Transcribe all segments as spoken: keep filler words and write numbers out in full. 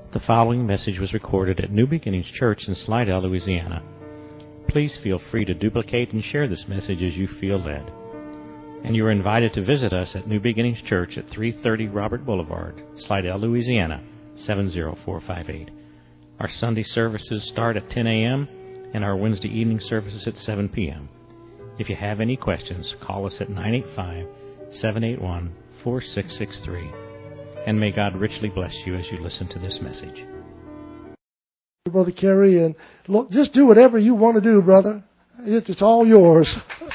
The following message was recorded at New Beginnings Church in Slidell, Louisiana. Please feel free to duplicate and share this message as you feel led. And you are invited to visit us at New Beginnings Church at three thirty Robert Boulevard, Slidell, Louisiana, seven zero four five eight. Our Sunday services start at ten a.m. and our Wednesday evening services at seven p.m. If you have any questions, call us at nine eight five, seven eight one, four six six three. And may God richly bless you as you listen to this message. Brother Kerry, and look, just do whatever you want to do, brother. It's, it's all yours.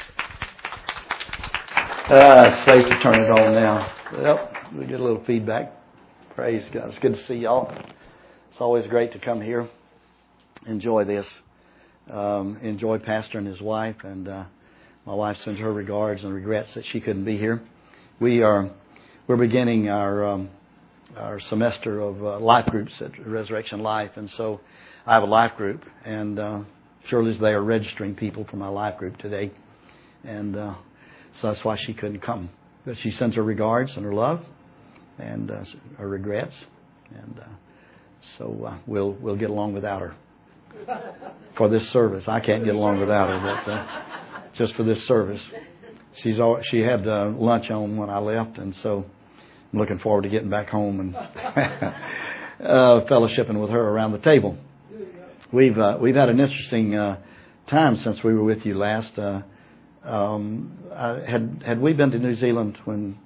Uh, it's safe to turn it on now. Yep, we get a little feedback. Praise God. It's good to see y'all. It's always great to come here. Enjoy this. Um, enjoy Pastor and his wife, and uh, my wife sends her regards and regrets that she couldn't be here. We are we're beginning our um, our semester of uh, life groups at Resurrection Life, and so I have a life group, and uh, Shirley's there registering people for my life group today, and uh, so that's why she couldn't come. But she sends her regards and her love, and uh, her regrets, and uh, so uh, we'll we'll get along without her for this service. I can't get along without her, but uh, just for this service. She's all, she had uh, lunch on when I left, and so I'm looking forward to getting back home and uh, fellowshipping with her around the table. We've uh, we've had an interesting uh, time since we were with you last. Uh, um, I, had had we been to New Zealand when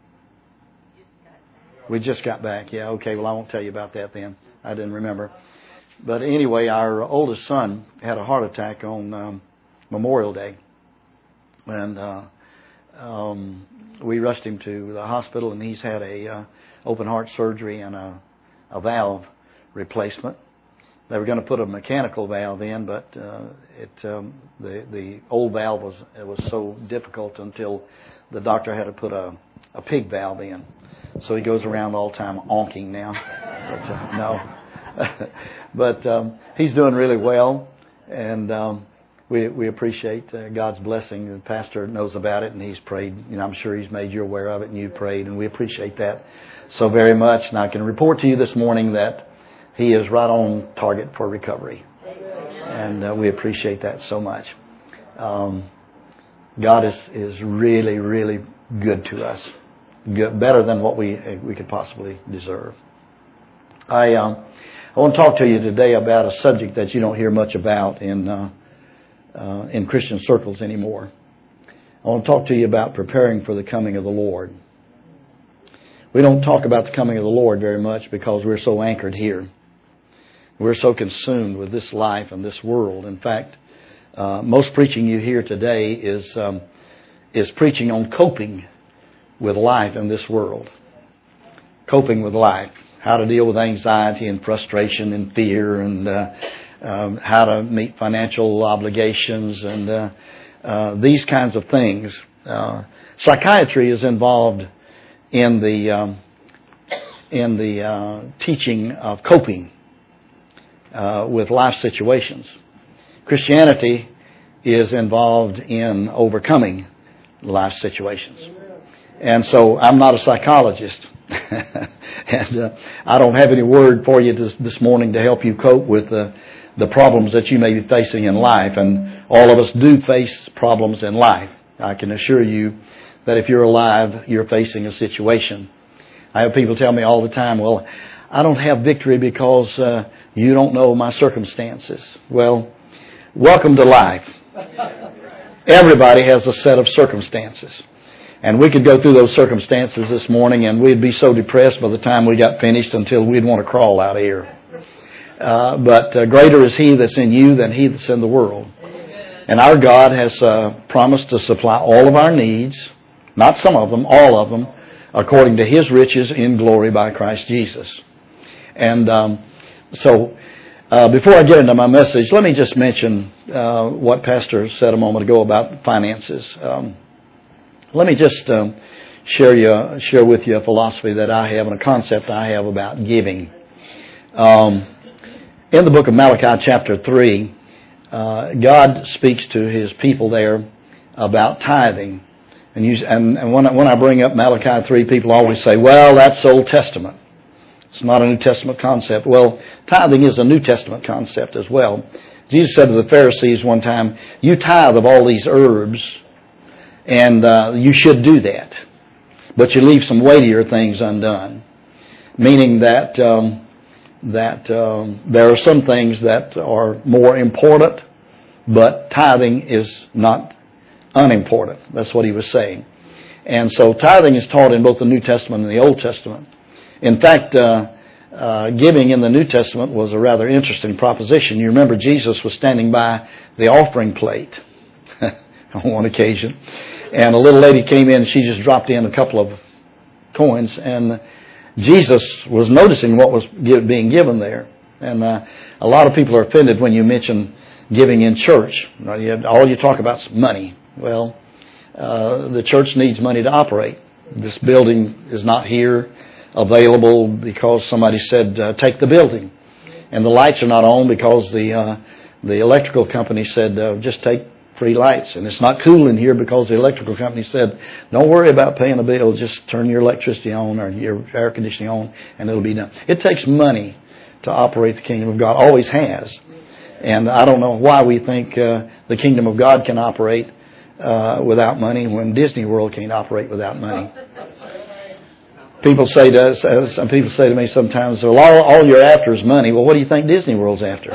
we just got back? Yeah, okay. Well, I won't tell you about that then. I didn't remember. But anyway, our oldest son had a heart attack on um, Memorial Day, and uh, um, we rushed him to the hospital, and he's had a uh, open heart surgery and a, a valve replacement. They were going to put a mechanical valve in, but uh, it um, the the old valve was it was so difficult until the doctor had to put a, a pig valve in. So he goes around all the time onking now. But, uh, no, but um, he's doing really well, and um, we we appreciate uh, God's blessing. The pastor knows about it, and he's prayed. You know, I'm sure he's made you aware of it, and you prayed, and we appreciate that so very much. And I can report to you this morning that he is right on target for recovery, and uh, we appreciate that so much. Um, God is is really really good to us, good, better than what we we could possibly deserve. I um, I want to talk to you today about a subject that you don't hear much about in uh, uh, in Christian circles anymore. I want to talk to you about preparing for the coming of the Lord. We don't talk about the coming of the Lord very much because we're so anchored here. We're so consumed with this life and this world. In fact, uh, most preaching you hear today is um, is preaching on coping with life in this world. Coping with life. How to deal with anxiety and frustration and fear, and uh, um, how to meet financial obligations, and uh, uh, these kinds of things. Uh, psychiatry is involved in the um, in the uh, teaching of coping uh, with life situations. Christianity is involved in overcoming life situations, and so I'm not a psychologist. and uh, I don't have any word for you this, this morning to help you cope with uh, the problems that you may be facing in life. And all of us do face problems in life. I can assure you that if you're alive, you're facing a situation. I have people tell me all the time, well, I don't have victory because uh, you don't know my circumstances. Well, welcome to life. Everybody has a set of circumstances. And we could go through those circumstances this morning, and we'd be so depressed by the time we got finished until we'd want to crawl out of here. Uh, but uh, greater is He that's in you than he that's in the world. And our God has uh, promised to supply all of our needs, not some of them, all of them, according to His riches in glory by Christ Jesus. And um, so uh, before I get into my message, let me just mention uh, what Pastor said a moment ago about finances. Um, Let me just um, share you share with you a philosophy that I have and a concept I have about giving. Um, in the book of Malachi chapter three, uh, God speaks to His people there about tithing. And, you, and, and when, I, when I bring up Malachi three, people always say, well, that's Old Testament. It's not a New Testament concept. Well, tithing is a New Testament concept as well. Jesus said to the Pharisees one time, you tithe of all these herbs, and uh, you should do that. But you leave some weightier things undone. Meaning that um, that um, there are some things that are more important, but tithing is not unimportant. That's what he was saying. And so tithing is taught in both the New Testament and the Old Testament. In fact, uh, uh, giving in the New Testament was a rather interesting proposition. You remember Jesus was standing by the offering plate on one occasion, and a little lady came in and she just dropped in a couple of coins, and Jesus was noticing what was being given there. And uh, a lot of people are offended when you mention giving in church. All you talk about is money. Well, uh, the church needs money to operate. This building is not here available because somebody said, uh, take the building. And the lights are not on because the uh, the electrical company said, uh, just take free lights. And it's not cool in here because the electrical company said, don't worry about paying a bill, just turn your electricity on or your air conditioning on and it'll be done. It takes money to operate the kingdom of God, always has. And I don't know why we think uh, the kingdom of God can operate uh, without money when Disney World can't operate without money. People say to us, uh, some people say to me sometimes, well, all, all you're after is money. Well, what do you think Disney World's after?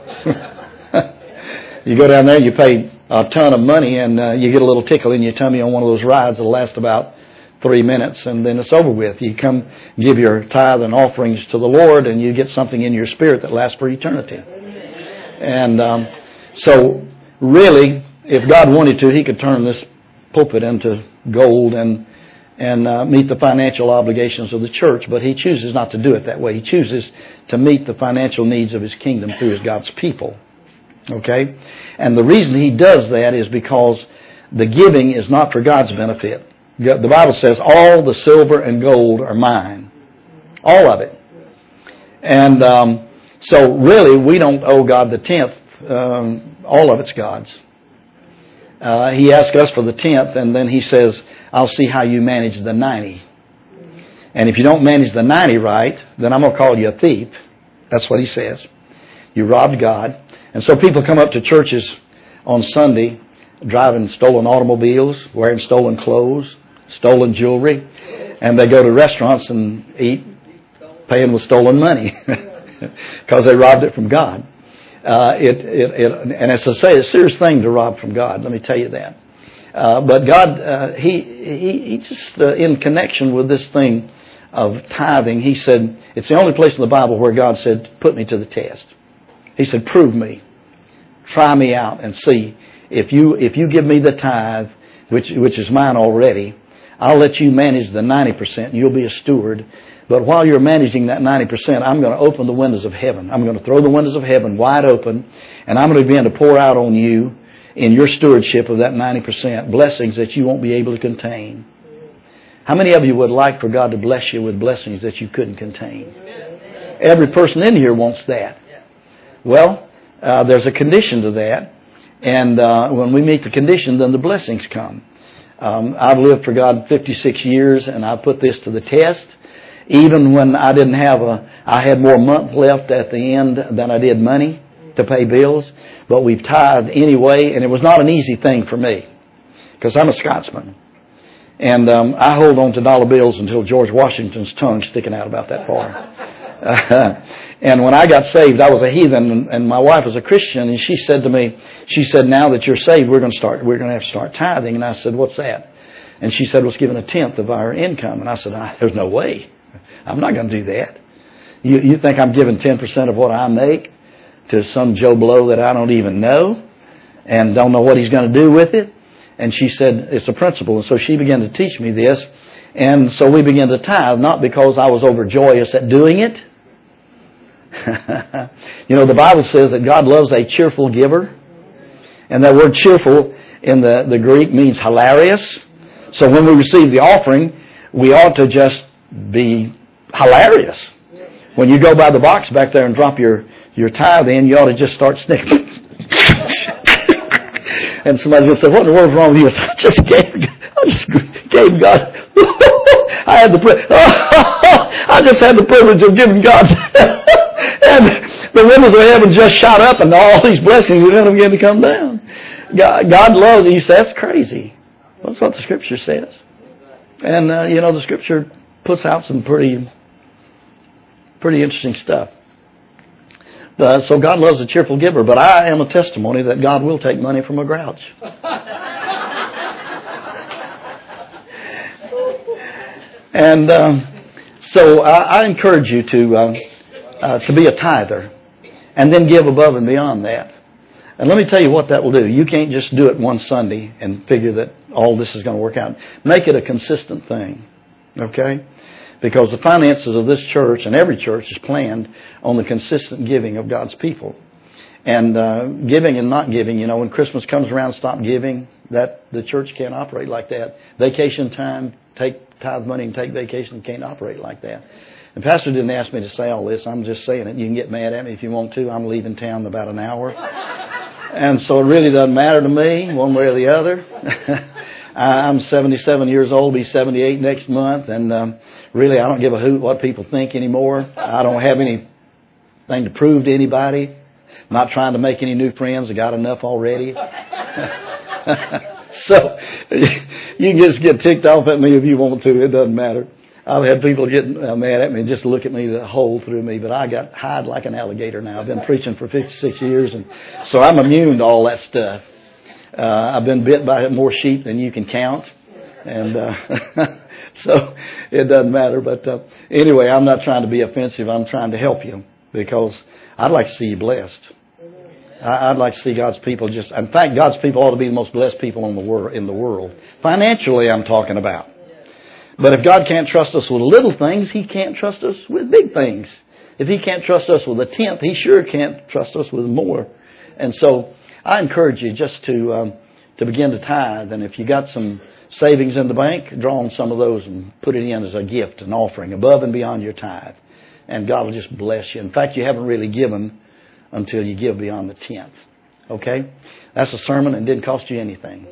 You go down there, you pay a ton of money, and uh, you get a little tickle in your tummy on one of those rides that'll last about three minutes, and then it's over with. You come give your tithe and offerings to the Lord, and you get something in your spirit that lasts for eternity. And um, so, really, if God wanted to, He could turn this pulpit into gold and and uh, meet the financial obligations of the church, but He chooses not to do it that way. He chooses to meet the financial needs of His kingdom through His God's people. Okay? And the reason He does that is because the giving is not for God's benefit. The Bible says, all the silver and gold are mine. All of it. And um, so really, we don't owe God the tenth. Um, all of it's God's. Uh, he asks us for the tenth, and then He says, I'll see how you manage the ninety. And if you don't manage the ninety right, then I'm going to call you a thief. That's what He says. You robbed God. And so people come up to churches on Sunday driving stolen automobiles, wearing stolen clothes, stolen jewelry, and they go to restaurants and eat paying with stolen money because they robbed it from God. Uh, it, it, it, and as I say, it's a serious thing to rob from God, let me tell you that. Uh, but God, uh, he, he, he just, uh, in connection with this thing of tithing, He said, it's the only place in the Bible where God said, put me to the test. He said, prove me. Try me out and see. If you if you give me the tithe, which which is mine already, I'll let you manage the ninety percent. You'll be a steward. But while you're managing that ninety percent, I'm going to open the windows of heaven. I'm going to throw the windows of heaven wide open, and I'm going to begin to pour out on you in your stewardship of that ninety percent blessings that you won't be able to contain. How many of you would like for God to bless you with blessings that you couldn't contain? Every person in here wants that. Well, uh, there's a condition to that. And uh, when we meet the condition, then the blessings come. Um, I've lived for God fifty-six years, and I put this to the test. Even when I didn't have a, I had more month left at the end than I did money to pay bills. But we've tithed anyway, and it was not an easy thing for me because I'm a Scotsman. And um, I hold on to dollar bills until George Washington's tongue's sticking out about that far. Uh, and when I got saved, I was a heathen, and, and my wife was a Christian, and she said to me, she said, now that you're saved, we're going to start, we're going to have to start tithing. And I said, what's that? And she said, let's give a tenth of our income. And I said, ah, there's no way. I'm not going to do that. You, you think I'm giving ten percent of what I make to some Joe Blow that I don't even know and don't know what he's going to do with it? And she said, it's a principle. And so she began to teach me this. And so we began to tithe, not because I was overjoyous at doing it. You know, the Bible says that God loves a cheerful giver. And that word cheerful in the, the Greek means hilarious. So when we receive the offering, we ought to just be hilarious. When you go by the box back there and drop your, your tithe in, you ought to just start snickering. And somebody's going to say, what in the world's wrong with you? I just gave, I just gave God. I had the pri- I just had the privilege of giving God, and the windows of heaven just shot up, and all these blessings were going to begin to come down. God, God loves you. Say, that's crazy. That's what the Scripture says. And, uh, you know, the Scripture puts out some pretty, pretty interesting stuff. Uh, so God loves a cheerful giver, but I am a testimony that God will take money from a grouch. And um, so I, I encourage you to uh, uh, to be a tither, and then give above and beyond that. And let me tell you what that will do. You can't just do it one Sunday and figure that all this is going to work out. Make it a consistent thing, okay? Because the finances of this church and every church is planned on the consistent giving of God's people. And uh, giving and not giving, you know, when Christmas comes around, stop giving. That the church can't operate like that. Vacation time, take tithe money and take vacation, can't operate like that. And Pastor didn't ask me to say all this. I'm just saying it. You can get mad at me if you want to. I'm leaving town in about an hour. And so it really doesn't matter to me one way or the other. I'm seventy-seven years old, be seventy-eight next month, and um, really I don't give a hoot what people think anymore. I don't have anything to prove to anybody. I'm not trying to make any new friends. I got enough already. So you can just get ticked off at me if you want to. It doesn't matter. I've had people get uh, mad at me and just look at me the hole through me, but I got hide like an alligator now. I've been preaching for fifty-six years, and so I'm immune to all that stuff. Uh, I've been bit by more sheep than you can count, and uh, so it doesn't matter. But uh, anyway, I'm not trying to be offensive. I'm trying to help you because I'd like to see you blessed. I, I'd like to see God's people just. In fact, God's people ought to be the most blessed people in the world. In the world, financially, I'm talking about. But if God can't trust us with little things, He can't trust us with big things. If He can't trust us with a tenth, He sure can't trust us with more. And so I encourage you just to um, to begin to tithe. And if you got some savings in the bank, draw on some of those and put it in as a gift, an offering, above and beyond your tithe. And God will just bless you. In fact, you haven't really given until you give beyond the tenth. Okay? That's a sermon and didn't cost you anything.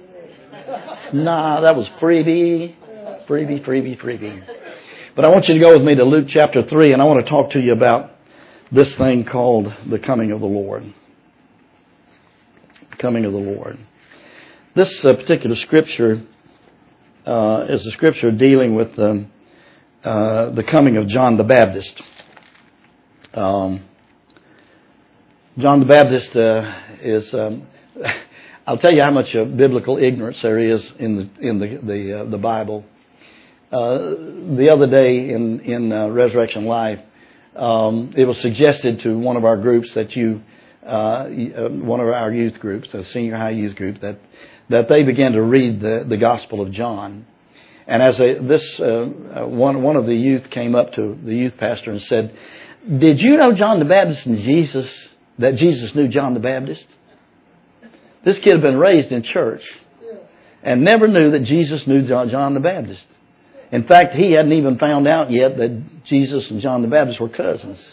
Nah, that was freebie. Freebie, freebie, freebie. But I want you to go with me to Luke chapter three, and I want to talk to you about this thing called the coming of the Lord. The coming of the Lord. This uh, particular scripture uh, is a scripture dealing with um, uh, the coming of John the Baptist. Um, John the Baptist uh, is... Um, I'll tell you how much uh, biblical ignorance there is in the in the the, uh, the Bible. Uh, the other day in in uh, Resurrection Life, um, it was suggested to one of our groups that you, uh, one of our youth groups, a senior high youth group, that that they began to read the, the Gospel of John. And as a, this uh, one one of the youth came up to the youth pastor and said, "Did you know John the Baptist and Jesus? That Jesus knew John the Baptist?" This kid had been raised in church and never knew that Jesus knew John, John the Baptist. In fact, he hadn't even found out yet that Jesus and John the Baptist were cousins.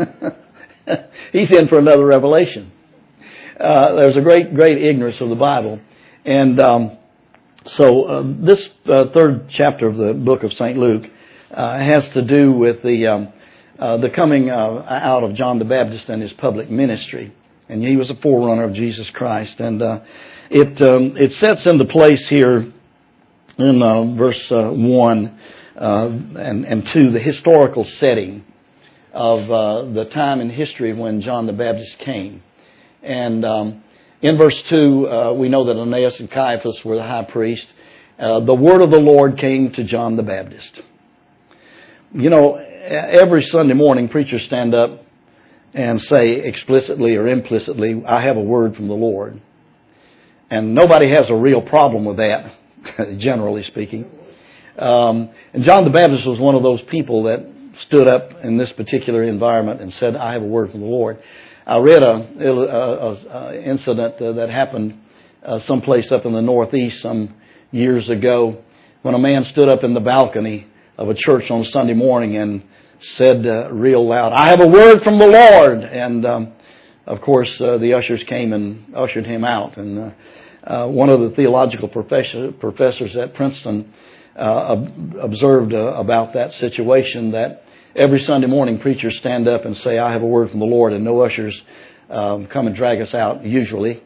He's in for another revelation. Uh, there's a great, great ignorance of the Bible. And um, so uh, this uh, third chapter of the book of Saint Luke uh, has to do with the, um, uh, the coming uh, out of John the Baptist and his public ministry. And he was a forerunner of Jesus Christ. And uh, it um, it sets into place here in uh, verse uh, one uh, and, and two, the historical setting of uh, the time in history when John the Baptist came. And um, in verse two, uh, we know that Ananias and Caiaphas were the high priest. Uh, the word of the Lord came to John the Baptist. You know, every Sunday morning, preachers stand up and say explicitly or implicitly, "I have a word from the Lord." And nobody has a real problem with that, generally speaking. Um, and John the Baptist was one of those people that stood up in this particular environment and said, "I have a word from the Lord." I read a, a, a incident uh, that happened uh, someplace up in the Northeast some years ago when a man stood up in the balcony of a church on Sunday morning and said uh, real loud, "I have a word from the Lord." And um, of course, uh, the ushers came and ushered him out. And uh, uh, one of the theological professor, professors at Princeton uh, observed uh, about that situation, that every Sunday morning preachers stand up and say, I have a word from the Lord, and no ushers um, come and drag us out, usually.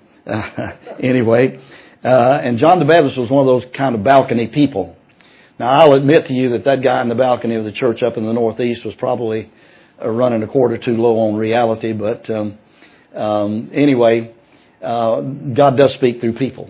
anyway, uh, and John the Baptist was one of those kind of balcony people. Now, I'll admit to you that that guy in the balcony of the church up in the Northeast was probably uh, running a quarter too low on reality, but um, um, anyway, uh, God does speak through people.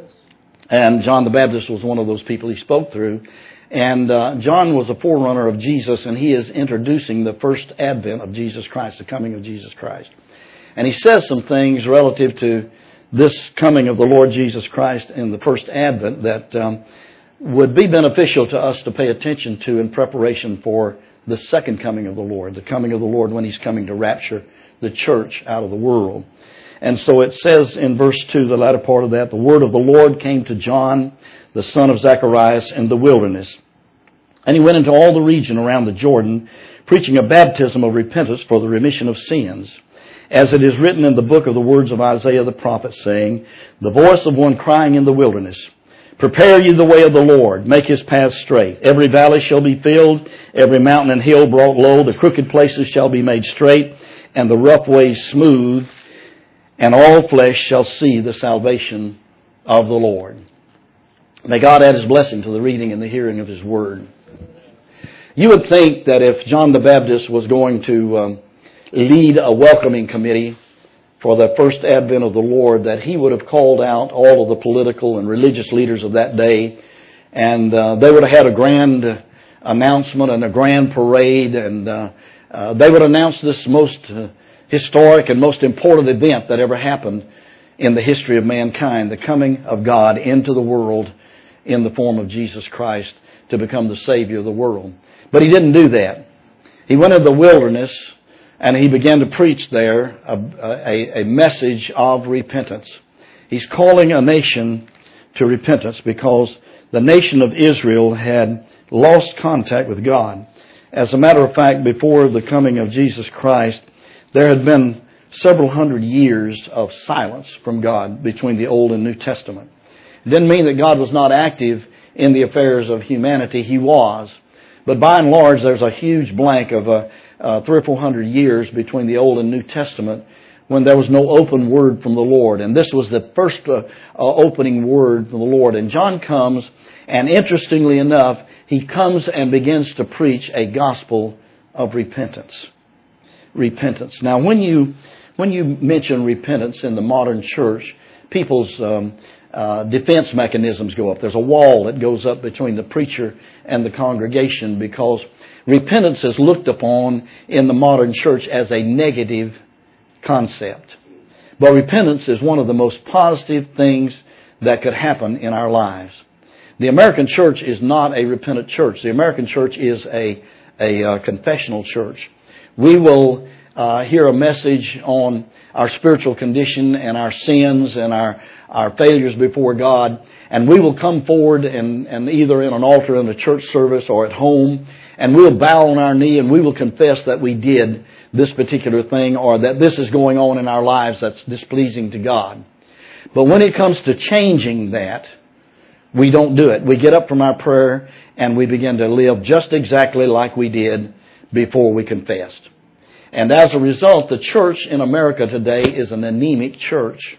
And John the Baptist was one of those people he spoke through. And uh, John was a forerunner of Jesus, and he is introducing the first advent of Jesus Christ, the coming of Jesus Christ. And he says some things relative to this coming of the Lord Jesus Christ in the first advent that um, would be beneficial to us to pay attention to in preparation for the second coming of the Lord, the coming of the Lord when He's coming to rapture the church out of the world. And so it says in verse two, the latter part of that, the word of the Lord came to John, the son of Zacharias, in the wilderness. And he went into all the region around the Jordan, preaching a baptism of repentance for the remission of sins, as it is written in the book of the words of Isaiah the prophet, saying, the voice of one crying in the wilderness, prepare ye the way of the Lord, make His path straight. Every valley shall be filled, every mountain and hill brought low, the crooked places shall be made straight, and the rough ways smooth, and all flesh shall see the salvation of the Lord. May God add His blessing to the reading and the hearing of His word. You would think that if John the Baptist was going to um, lead a welcoming committee for the first advent of the Lord, that he would have called out all of the political and religious leaders of that day, and uh, they would have had a grand announcement and a grand parade, and uh, uh, they would announce this most uh, historic and most important event that ever happened in the history of mankind, the coming of God into the world in the form of Jesus Christ to become the Savior of the world. But He didn't do that. He went into the wilderness and He began to preach there a, a, a message of repentance. He's calling a nation to repentance because the nation of Israel had lost contact with God. As a matter of fact, before the coming of Jesus Christ, there had been several hundred years of silence from God between the Old and New Testament. It didn't mean that God was not active in the affairs of humanity. He was. But by and large, there's a huge blank of uh, uh, three or four hundred years between the Old and New Testament when there was no open word from the Lord. And this was the first uh, uh, opening word from the Lord. And John comes, and interestingly enough, he comes and begins to preach a gospel of repentance. Repentance. Now, when you when you mention repentance in the modern church, people's um, uh, defense mechanisms go up. There's a wall that goes up between the preacher and the congregation because repentance is looked upon in the modern church as a negative concept. But repentance is one of the most positive things that could happen in our lives. The American church is not a repentant church. The American church is a a uh, confessional church. We will uh, hear a message on our spiritual condition and our sins and our, our failures before God, and we will come forward and, and either in an altar in a church service or at home, and we'll bow on our knee and we will confess that we did this particular thing or that this is going on in our lives that's displeasing to God. But when it comes to changing that, we don't do it. We get up from our prayer and we begin to live just exactly like we did before we confessed. And as a result, the church in America today is an anemic church.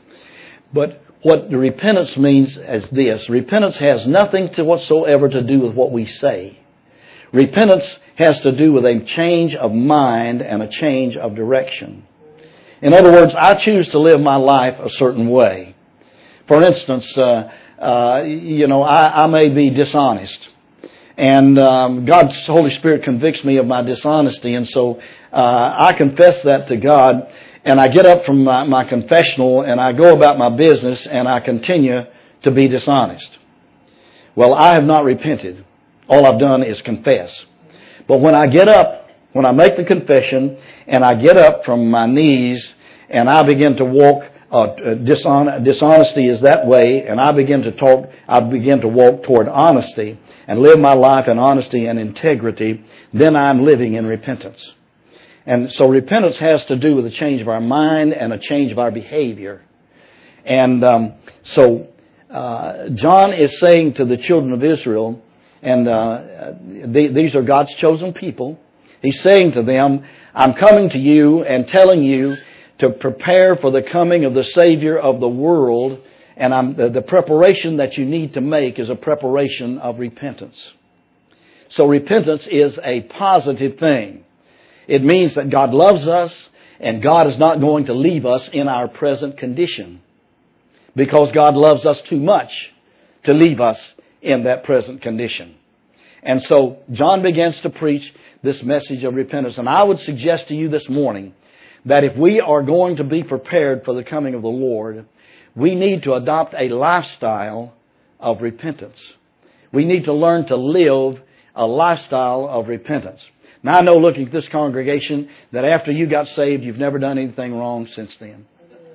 But what the repentance means is this. Repentance has nothing to whatsoever to do with what we say. Repentance has to do with a change of mind and a change of direction. In other words, I choose to live my life a certain way. For instance, uh, uh, you know, I, I may be dishonest. And um, God's Holy Spirit convicts me of my dishonesty. And so uh, I confess that to God. And I get up from my, my confessional and I go about my business and I continue to be dishonest. Well, I have not repented. All I've done is confess. But when I get up, when I make the confession and I get up from my knees and I begin to walk, uh, dishon- dishonesty is that way, and I begin to talk, I begin to walk toward honesty and live my life in honesty and integrity, then I'm living in repentance. And so repentance has to do with a change of our mind and a change of our behavior. And um, so uh, John is saying to the children of Israel And uh, the, these are God's chosen people. He's saying to them, I'm coming to you and telling you to prepare for the coming of the Savior of the world. And I'm, the, the preparation that you need to make is a preparation of repentance. So repentance is a positive thing. It means that God loves us and God is not going to leave us in our present condition, because God loves us too much to leave us in that present condition. And so John begins to preach this message of repentance. And I would suggest to you this morning that if we are going to be prepared for the coming of the Lord, we need to adopt a lifestyle of repentance. We need to learn to live a lifestyle of repentance. Now, I know, looking at this congregation, that after you got saved, you've never done anything wrong since then.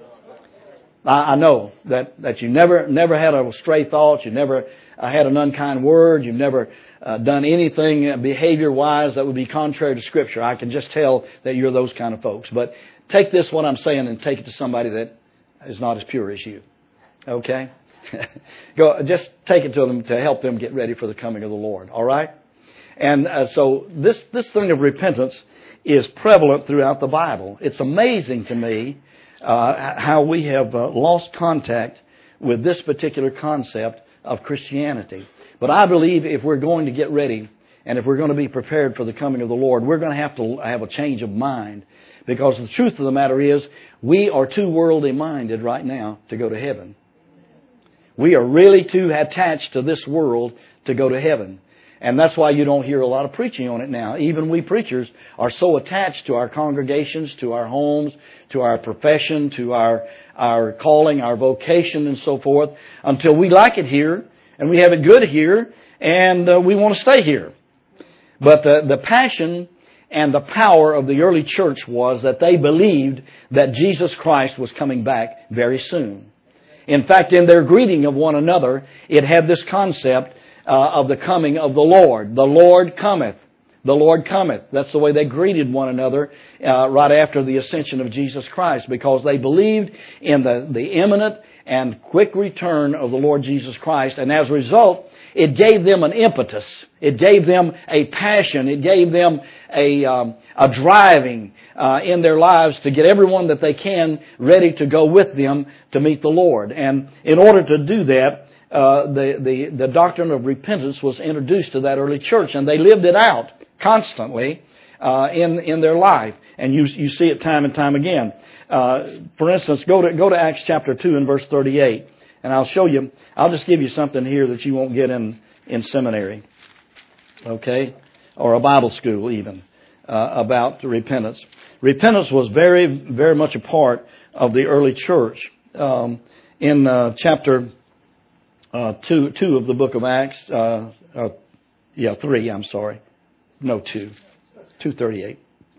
I know that, that you never never had a stray thought, you never uh, had an unkind word, you've never uh, done anything behavior-wise that would be contrary to Scripture. I can just tell that you're those kind of folks. But take this, what I'm saying, and take it to somebody that is not as pure as you. Okay? Go, just take it to them to help them get ready for the coming of the Lord. All right? And uh, so this, this thing of repentance is prevalent throughout the Bible. It's amazing to me Uh, how we have uh, lost contact with this particular concept of Christianity. But I believe if we're going to get ready and if we're going to be prepared for the coming of the Lord, we're going to have to have a change of mind. Because the truth of the matter is, we are too worldly minded right now to go to heaven. We are really too attached to this world to go to heaven. And that's why you don't hear a lot of preaching on it now. Even we preachers are so attached to our congregations, to our homes, to our profession, to our our calling, our vocation, and so forth, until we like it here and we have it good here and uh, we want to stay here. But the, the passion and the power of the early church was that they believed that Jesus Christ was coming back very soon. In fact, in their greeting of one another, it had this concept Uh, of the coming of the Lord. The Lord cometh. The Lord cometh. That's the way they greeted one another uh, right after the ascension of Jesus Christ, because they believed in the, the imminent and quick return of the Lord Jesus Christ. And as a result, it gave them an impetus. It gave them a passion. It gave them a, um, a driving uh, in their lives to get everyone that they can ready to go with them to meet the Lord. And in order to do that, Uh, the, the, the doctrine of repentance was introduced to that early church, and they lived it out constantly uh, in, in their life. And you, you see it time and time again. Uh, for instance, go to, go to Acts chapter two and verse thirty-eight, and I'll show you, I'll just give you something here that you won't get in, in seminary, okay, or a Bible school even, uh, about repentance. Repentance was very, very much a part of the early church. Um, in uh, chapter Uh, two, two of the book of Acts, uh, uh, yeah, three, I'm sorry. No, two. two thirty-eight.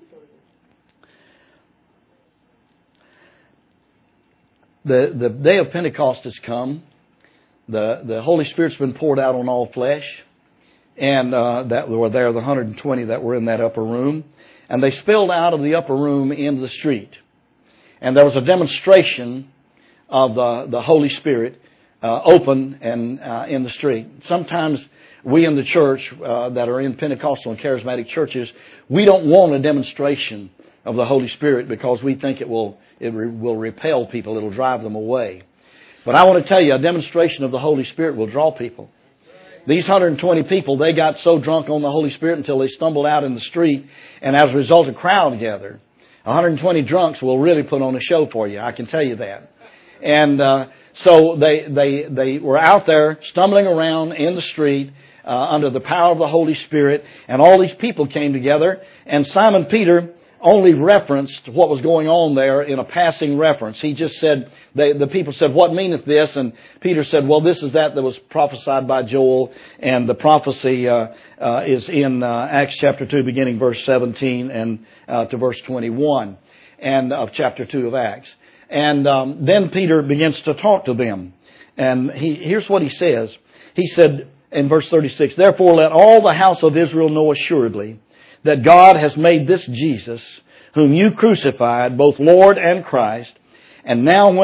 The, the day of Pentecost has come. The, the Holy Spirit's been poured out on all flesh. And uh, that were there, the one hundred twenty that were in that upper room. And they spilled out of the upper room into the street. And there was a demonstration of the, the Holy Spirit Uh, open and uh, in the street. Sometimes we in the church uh, that are in Pentecostal and charismatic churches, we don't want a demonstration of the Holy Spirit because we think it will it re- will repel people. It'll drive them away. But I want to tell you, a demonstration of the Holy Spirit will draw people. These one hundred twenty people, they got so drunk on the Holy Spirit until they stumbled out in the street, and as a result, a crowd gathered. one hundred twenty drunks will really put on a show for you. I can tell you that. And uh, So they, they, they were out there stumbling around in the street uh, under the power of the Holy Spirit, and all these people came together, and Simon Peter only referenced what was going on there in a passing reference. He just said, they, the people said, "What meaneth this?" And Peter said, "Well, this is that that was prophesied by Joel," and the prophecy uh, uh, is in uh, Acts chapter two, beginning verse seventeen and uh, to verse twenty-one, and of chapter two of Acts. And um, then Peter begins to talk to them. And he, here's what he says. He said in verse thirty-six, "Therefore let all the house of Israel know assuredly that God has made this Jesus, whom you crucified, both Lord and Christ. And now when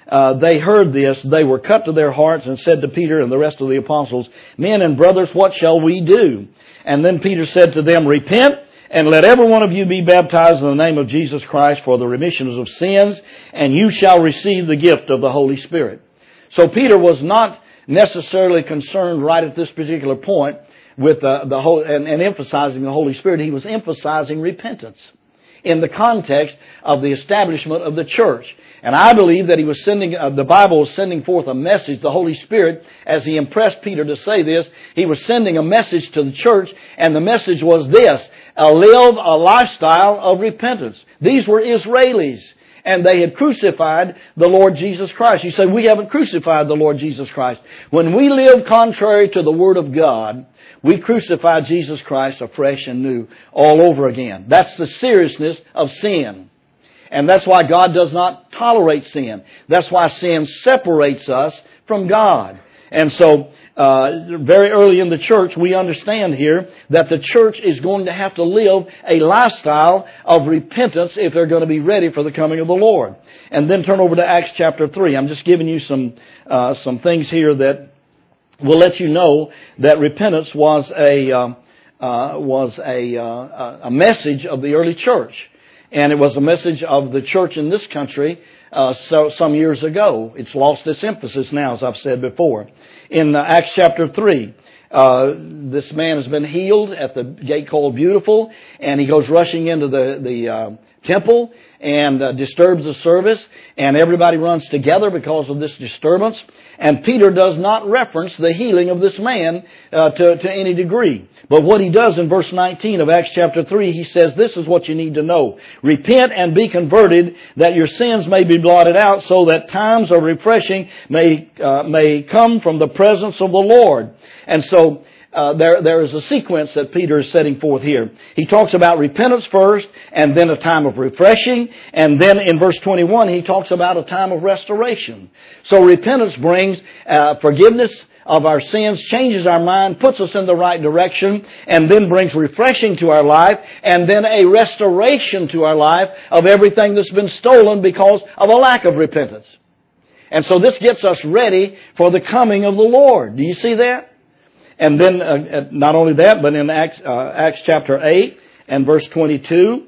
uh, they heard this, they were cut to their hearts and said to Peter and the rest of the apostles, "Men and brothers, what shall we do?" And then Peter said to them, "Repent, and let every one of you be baptized in the name of Jesus Christ for the remission of sins, and you shall receive the gift of the Holy Spirit." So Peter was not necessarily concerned right at this particular point with uh, the whole and, and emphasizing the Holy Spirit. He was emphasizing repentance in the context of the establishment of the church. And I believe that he was sending, uh, the Bible was sending forth a message. The Holy Spirit, as he impressed Peter to say this, he was sending a message to the church, and the message was this: uh, live a lifestyle of repentance. These were Israelis, and they had crucified the Lord Jesus Christ. You say, we haven't crucified the Lord Jesus Christ. When we live contrary to the Word of God, we crucify Jesus Christ afresh and new all over again. That's the seriousness of sin. And that's why God does not tolerate sin. That's why sin separates us from God. And so, uh, very early in the church, we understand here that the church is going to have to live a lifestyle of repentance if they're going to be ready for the coming of the Lord. And then turn over to Acts chapter three. I'm just giving you some, uh, some things here that will let you know that repentance was a, um, uh, was a, uh, a message of the early church. And it was a message of the church in this country uh, so, some years ago. It's lost its emphasis now, as I've said before. In uh, Acts chapter three, uh, this man has been healed at the gate called Beautiful, and he goes rushing into the, the uh, temple and uh, disturbs the service, and everybody runs together because of this disturbance. And Peter does not reference the healing of this man uh, to, to any degree. But what he does in verse nineteen of Acts chapter three, he says, this is what you need to know. Repent and be converted, that your sins may be blotted out, so that times of refreshing may uh, may come from the presence of the Lord. And so uh, there there is a sequence that Peter is setting forth here. He talks about repentance first, and then a time of refreshing, and then in verse twenty-one he talks about a time of restoration. So repentance brings uh, forgiveness of our sins, changes our mind, puts us in the right direction, and then brings refreshing to our life, and then a restoration to our life of everything that's been stolen because of a lack of repentance. And so this gets us ready for the coming of the Lord. Do you see that? And then uh, not only that, but in Acts, uh, Acts chapter eight and verse twenty-two,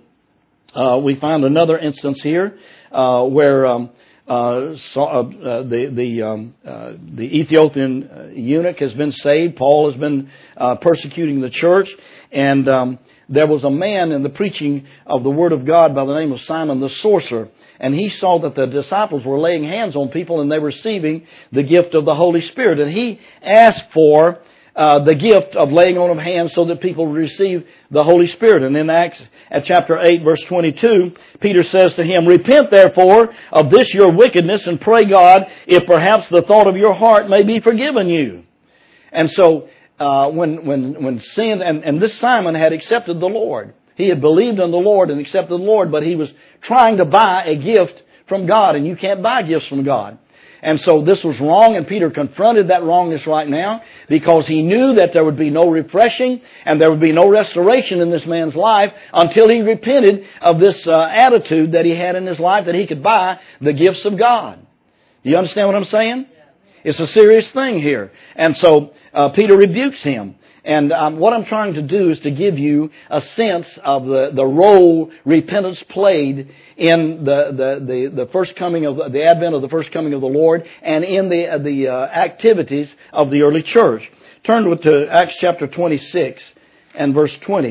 uh, we find another instance here uh, where um, Uh, so, uh, the the um, uh, the Ethiopian eunuch has been saved. Paul has been uh, persecuting the church, and um, there was a man in the preaching of the Word of God by the name of Simon the sorcerer, and he saw that the disciples were laying hands on people and they were receiving the gift of the Holy Spirit, and he asked for Uh, the gift of laying on of hands so that people receive the Holy Spirit. And in Acts at chapter eight verse twenty-two, Peter says to him, "Repent therefore of this your wickedness, and pray God, if perhaps the thought of your heart may be forgiven you." And so uh, when when when sin and, and this Simon had accepted the Lord. He had believed in the Lord and accepted the Lord, but he was trying to buy a gift from God, and you can't buy gifts from God. And so this was wrong, and Peter confronted that wrongness right now because he knew that there would be no refreshing and there would be no restoration in this man's life until he repented of this uh, attitude that he had in his life that he could buy the gifts of God. Do you understand what I'm saying? It's a serious thing here. And so uh, Peter rebukes him. And um, what I'm trying to do is to give you a sense of the, the role repentance played in the, the, the, the first coming of the advent of the first coming of the Lord, and in the the uh, activities of the early church. Turn with to Acts chapter twenty-six and verse twenty.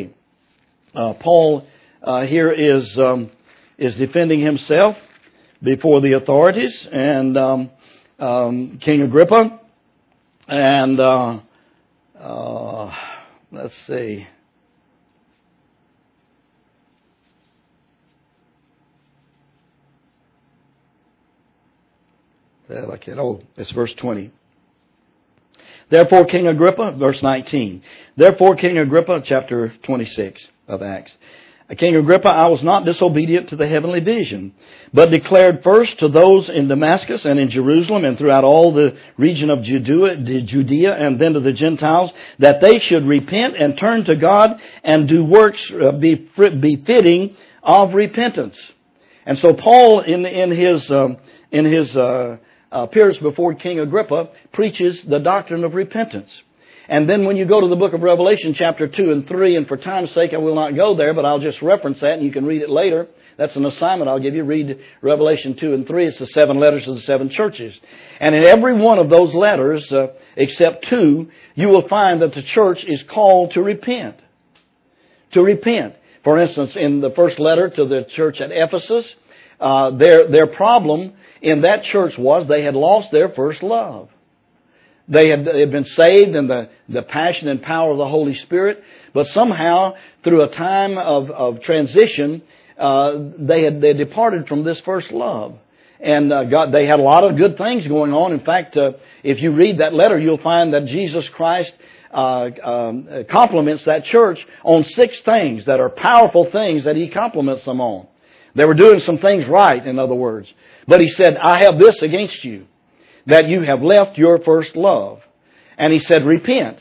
Uh, Paul uh, here is um, is defending himself before the authorities and um, um, King Agrippa, and uh, uh, let's see. Like it. Oh, it's verse twenty. Therefore, King Agrippa, verse nineteen. Therefore, King Agrippa, chapter twenty-six of Acts. King Agrippa, I was not disobedient to the heavenly vision, but declared first to those in Damascus and in Jerusalem and throughout all the region of Judea, Judea and then to the Gentiles, that they should repent and turn to God and do works befitting of repentance. And so Paul, in in his um, in his uh, appearance before King Agrippa, preaches the doctrine of repentance. And then when you go to the book of Revelation, chapter two and three, and for time's sake I will not go there, but I'll just reference that and you can read it later. That's an assignment I'll give you. Read Revelation two and three. It's the seven letters to the seven churches. And in every one of those letters, uh, except two, you will find that the church is called to repent. To repent. For instance, in the first letter to the church at Ephesus, uh, their, their problem in that church was they had lost their first love. They had, they had been saved in the, the passion and power of the Holy Spirit, but somehow, through a time of, of transition, uh, they had they departed from this first love. And uh, God, they had a lot of good things going on. In fact, uh, if you read that letter, you'll find that Jesus Christ uh, um, compliments that church on six things that are powerful things that He compliments them on. They were doing some things right, in other words. But He said, I have this against you, that you have left your first love. And He said, repent.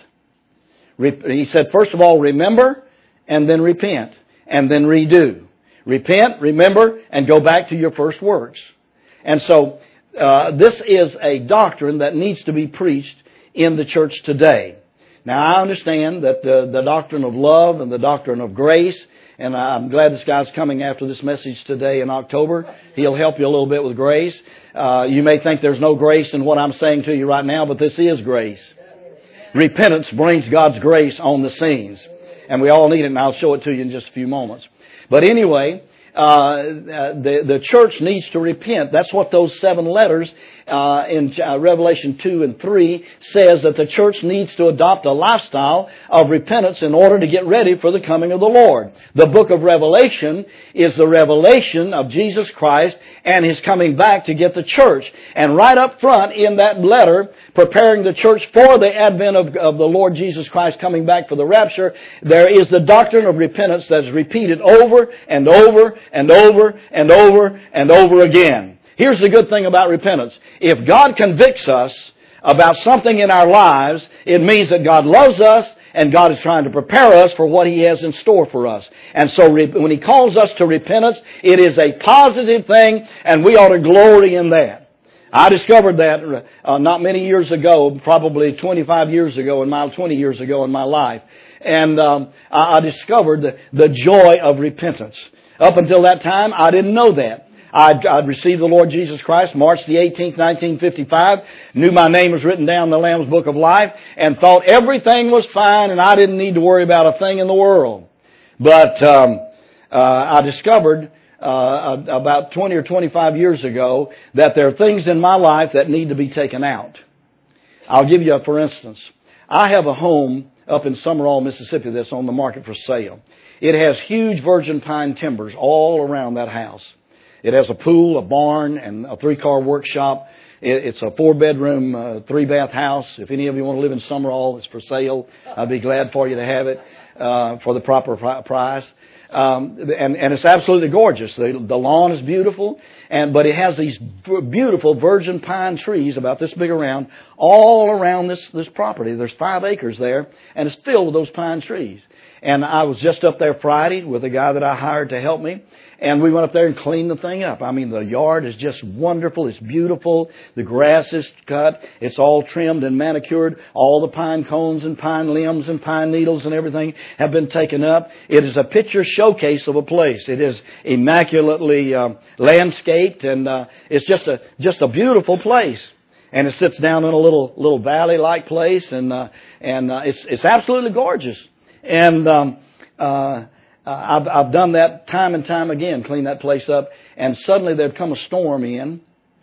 He said, first of all, remember, and then repent, and then redo. Repent, remember, and go back to your first works. And so, uh, this is a doctrine that needs to be preached in the church today. Now, I understand that the, the doctrine of love and the doctrine of grace, and I'm glad this guy's coming after this message today in October. He'll help you a little bit with grace. Uh, you may think there's no grace in what I'm saying to you right now, but this is grace. Repentance brings God's grace on the scenes. And we all need it, and I'll show it to you in just a few moments. But anyway, uh, the, the church needs to repent. That's what those seven letters uh, in uh, Revelation two and three says, that the church needs to adopt a lifestyle of repentance in order to get ready for the coming of the Lord. The book of Revelation is the revelation of Jesus Christ and His coming back to get the church. And right up front in that letter, preparing the church for the advent of, of the Lord Jesus Christ coming back for the rapture, there is the doctrine of repentance that's repeated over and over and over and over and over again. Here's the good thing about repentance. If God convicts us about something in our lives, it means that God loves us and God is trying to prepare us for what He has in store for us. And so when He calls us to repentance, it is a positive thing, and we ought to glory in that. I discovered that uh, not many years ago, probably twenty-five years ago, in my twenty years ago in my life. And um, I, I discovered the, the joy of repentance. Up until that time, I didn't know that. I'd, I'd received the Lord Jesus Christ March the eighteenth, nineteen fifty-five, knew my name was written down in the Lamb's Book of Life, and thought everything was fine and I didn't need to worry about a thing in the world. But um, uh, I discovered uh, about twenty or twenty-five years ago that there are things in my life that need to be taken out. I'll give you a for instance. I have a home up in Summerall, Mississippi that's on the market for sale. It has huge virgin pine timbers all around that house. It has a pool, a barn, and a three-car workshop. It's a four-bedroom, uh, three-bath house. If any of you want to live in Summerall, it's for sale. I'd be glad for you to have it uh, for the proper price. Um, and, and it's absolutely gorgeous. The, the lawn is beautiful, and but it has these beautiful virgin pine trees about this big around all around this, this property. There's five acres there, and it's filled with those pine trees. And I was just up there Friday with a guy that I hired to help me. And we went up there and cleaned the thing up. I mean, the yard is just wonderful. It's beautiful. The grass is cut. It's all trimmed and manicured. All the pine cones and pine limbs and pine needles and everything have been taken up. It is a picture showcase of a place. It is immaculately uh, landscaped, and uh, it's just a just a beautiful place. And it sits down in a little little valley-like place, and uh, and uh, it's it's absolutely gorgeous. And um, uh, I've, I've done that time and time again, cleaned that place up, and suddenly there'd come a storm in,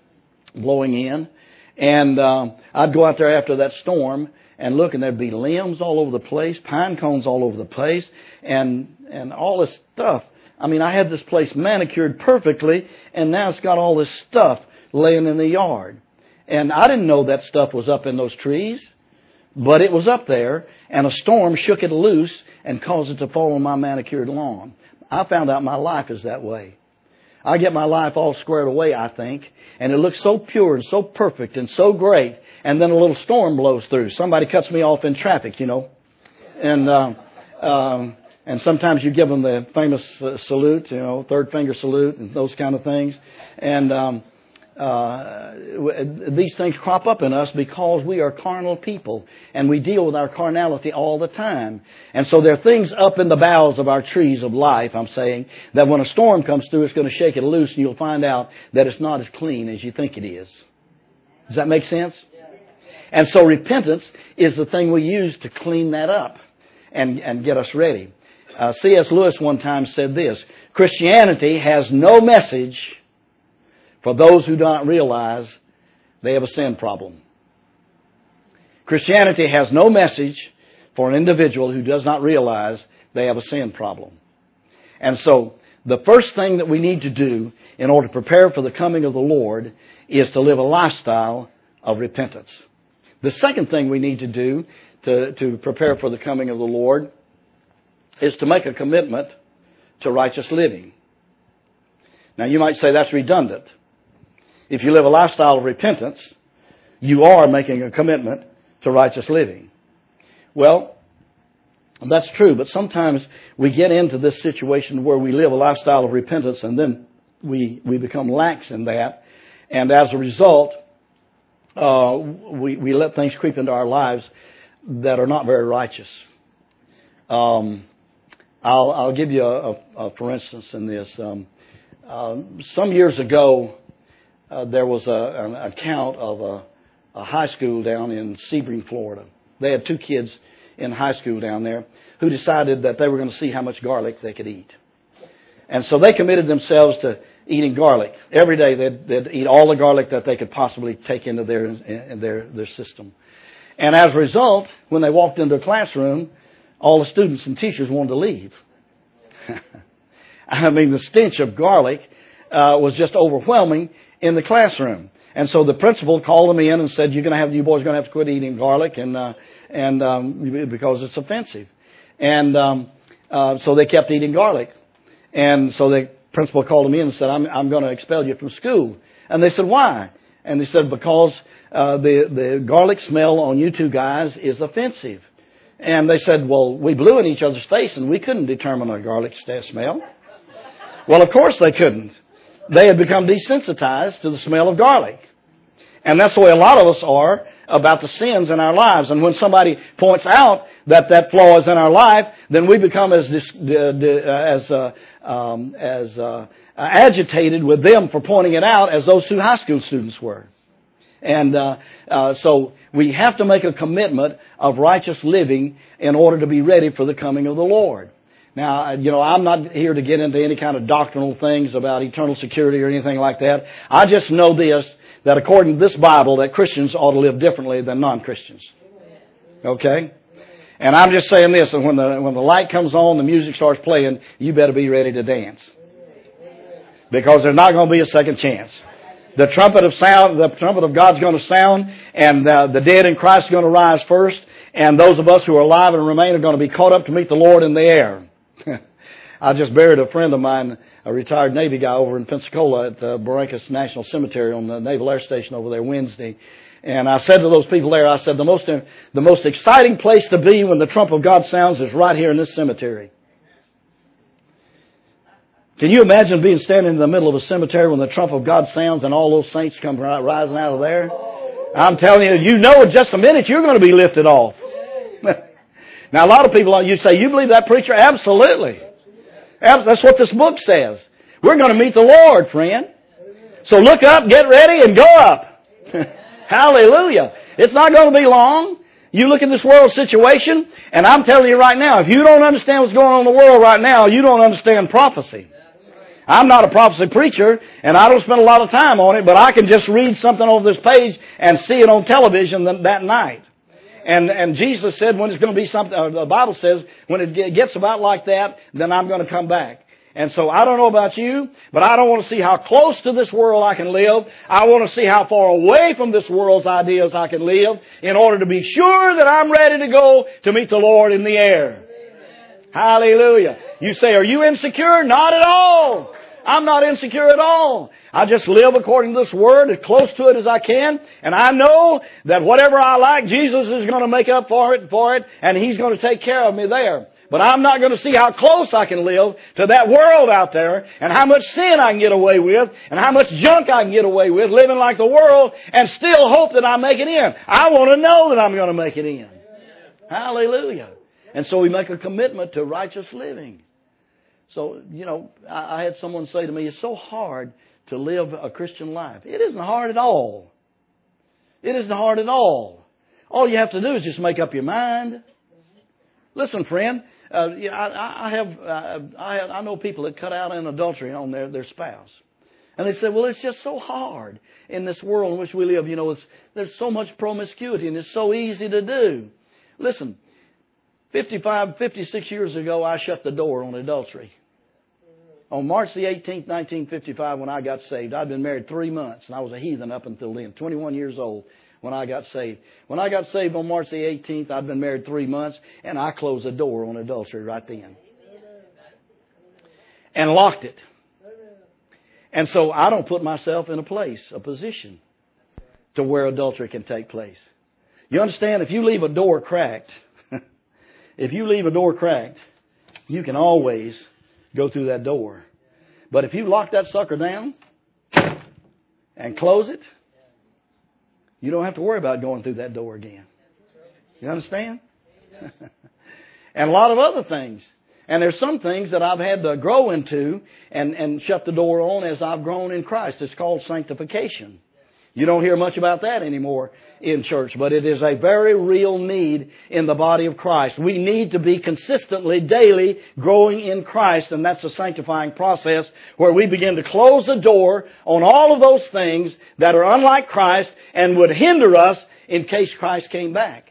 blowing in, and um, I'd go out there after that storm and look, and there'd be limbs all over the place, pine cones all over the place, and and all this stuff. I mean, I had this place manicured perfectly, and now it's got all this stuff laying in the yard. And I didn't know that stuff was up in those trees. But it was up there, and a storm shook it loose and caused it to fall on my manicured lawn. I found out my life is that way. I get my life all squared away, I think, and it looks so pure and so perfect and so great, and then a little storm blows through. Somebody cuts me off in traffic, you know. And uh, um, And sometimes you give them the famous uh, salute, you know, third finger salute and those kind of things. And um, uh, these things crop up in us because we are carnal people and we deal with our carnality all the time. And so there are things up in the boughs of our trees of life, I'm saying, that when a storm comes through, it's going to shake it loose and you'll find out that it's not as clean as you think it is. Does that make sense? And so repentance is the thing we use to clean that up and, and get us ready. Uh, C S Lewis one time said this: Christianity has no message for those who do not realize they have a sin problem. Christianity has no message for an individual who does not realize they have a sin problem. And so the first thing that we need to do in order to prepare for the coming of the Lord is to live a lifestyle of repentance. The second thing we need to do to, to prepare for the coming of the Lord is to make a commitment to righteous living. Now you might say that's redundant. If you live a lifestyle of repentance, you are making a commitment to righteous living. Well, that's true, but sometimes we get into this situation where we live a lifestyle of repentance and then we, we become lax in that. And as a result, uh, we, we let things creep into our lives that are not very righteous. Um, I'll, I'll give you a, a, a for instance in this. Um, uh, some years ago, uh, there was a, an account of a, a high school down in Sebring, Florida. They had two kids in high school down there who decided that they were going to see how much garlic they could eat. And so they committed themselves to eating garlic. Every day they'd, they'd eat all the garlic that they could possibly take into their, in their, their system. And as a result, when they walked into a classroom, all the students and teachers wanted to leave. I mean, the stench of garlic uh, was just overwhelming in the classroom. And so the principal called them in and said, "You're going to have, you boys are going to have to quit eating garlic, and uh, and um, because it's offensive." And um, uh, so they kept eating garlic. And so the principal called them in and said, "I'm I'm going to expel you from school." And they said, "Why?" And they said, "Because uh, the the garlic smell on you two guys is offensive." And they said, "Well, we blew in each other's face and we couldn't determine a garlic smell." Well, of course they couldn't. They had become desensitized to the smell of garlic. And that's the way a lot of us are about the sins in our lives. And when somebody points out that that flaw is in our life, then we become as dis, uh, as uh, um, as uh, agitated with them for pointing it out as those two high school students were. And uh, uh, so we have to make a commitment of righteous living in order to be ready for the coming of the Lord. Now, you know, I'm not here to get into any kind of doctrinal things about eternal security or anything like that. I just know this, that according to this Bible, that Christians ought to live differently than non-Christians. Okay? And I'm just saying this, and when the when the light comes on, the music starts playing, you better be ready to dance. Because there's not going to be a second chance. The trumpet of sound, the trumpet of God's going to sound, and uh, the dead in Christ are going to rise first, and those of us who are alive and remain are going to be caught up to meet the Lord in the air. I just buried a friend of mine, a retired Navy guy over in Pensacola at uh, Barrancas National Cemetery on the Naval Air Station over there Wednesday. And I said to those people there, I said, the most the most exciting place to be when the trump of God sounds is right here in this cemetery. Can you imagine being standing in the middle of a cemetery when the trump of God sounds and all those saints come rising out of there? I'm telling you, you know in just a minute you're going to be lifted off. Now, a lot of people, you say, "You believe that, preacher?" Absolutely. That's what this book says. We're going to meet the Lord, friend. So look up, get ready, and go up. Hallelujah. It's not going to be long. You look at this world situation, and I'm telling you right now, if you don't understand what's going on in the world right now, you don't understand prophecy. I'm not a prophecy preacher, and I don't spend a lot of time on it, but I can just read something over this page and see it on television that night. And and Jesus said when it's going to be something, uh, the Bible says, when it gets about like that, then I'm going to come back. And so I don't know about you, but I don't want to see how close to this world I can live. I want to see how far away from this world's ideas I can live in order to be sure that I'm ready to go to meet the Lord in the air. Amen. Hallelujah. You say, "Are you insecure?" Not at all. I'm not insecure at all. I just live according to this Word, as close to it as I can. And I know that whatever I like, Jesus is going to make up for it, for it, and He's going to take care of me there. But I'm not going to see how close I can live to that world out there and how much sin I can get away with and how much junk I can get away with living like the world and still hope that I make it in. I want to know that I'm going to make it in. Hallelujah. And so we make a commitment to righteous living. So, you know, I, I had someone say to me, it's so hard to live a Christian life. It isn't hard at all. It isn't hard at all. All you have to do is just make up your mind. Listen, friend, uh, yeah, I, I have uh, I, I know people that cut out an adultery on their, their spouse. And they say, well, it's just so hard in this world in which we live. You know, it's, there's so much promiscuity and it's so easy to do. Listen, fifty-five, fifty-six years ago, I shut the door on adultery. On March the eighteenth, nineteen fifty-five, when I got saved, I'd been married three months, and I was a heathen up until then, twenty-one years old when I got saved. When I got saved on March the eighteenth, I'd been married three months, and I closed the door on adultery right then. And locked it. And so I don't put myself in a place, a position, to where adultery can take place. You understand, if you leave a door cracked, if you leave a door cracked, you can always go through that door. But if you lock that sucker down and close it, you don't have to worry about going through that door again. You understand? And a lot of other things. And there's some things that I've had to grow into and, and shut the door on as I've grown in Christ. It's called sanctification. You don't hear much about that anymore in church, but it is a very real need in the body of Christ. We need to be consistently, daily growing in Christ, and that's a sanctifying process where we begin to close the door on all of those things that are unlike Christ and would hinder us in case Christ came back.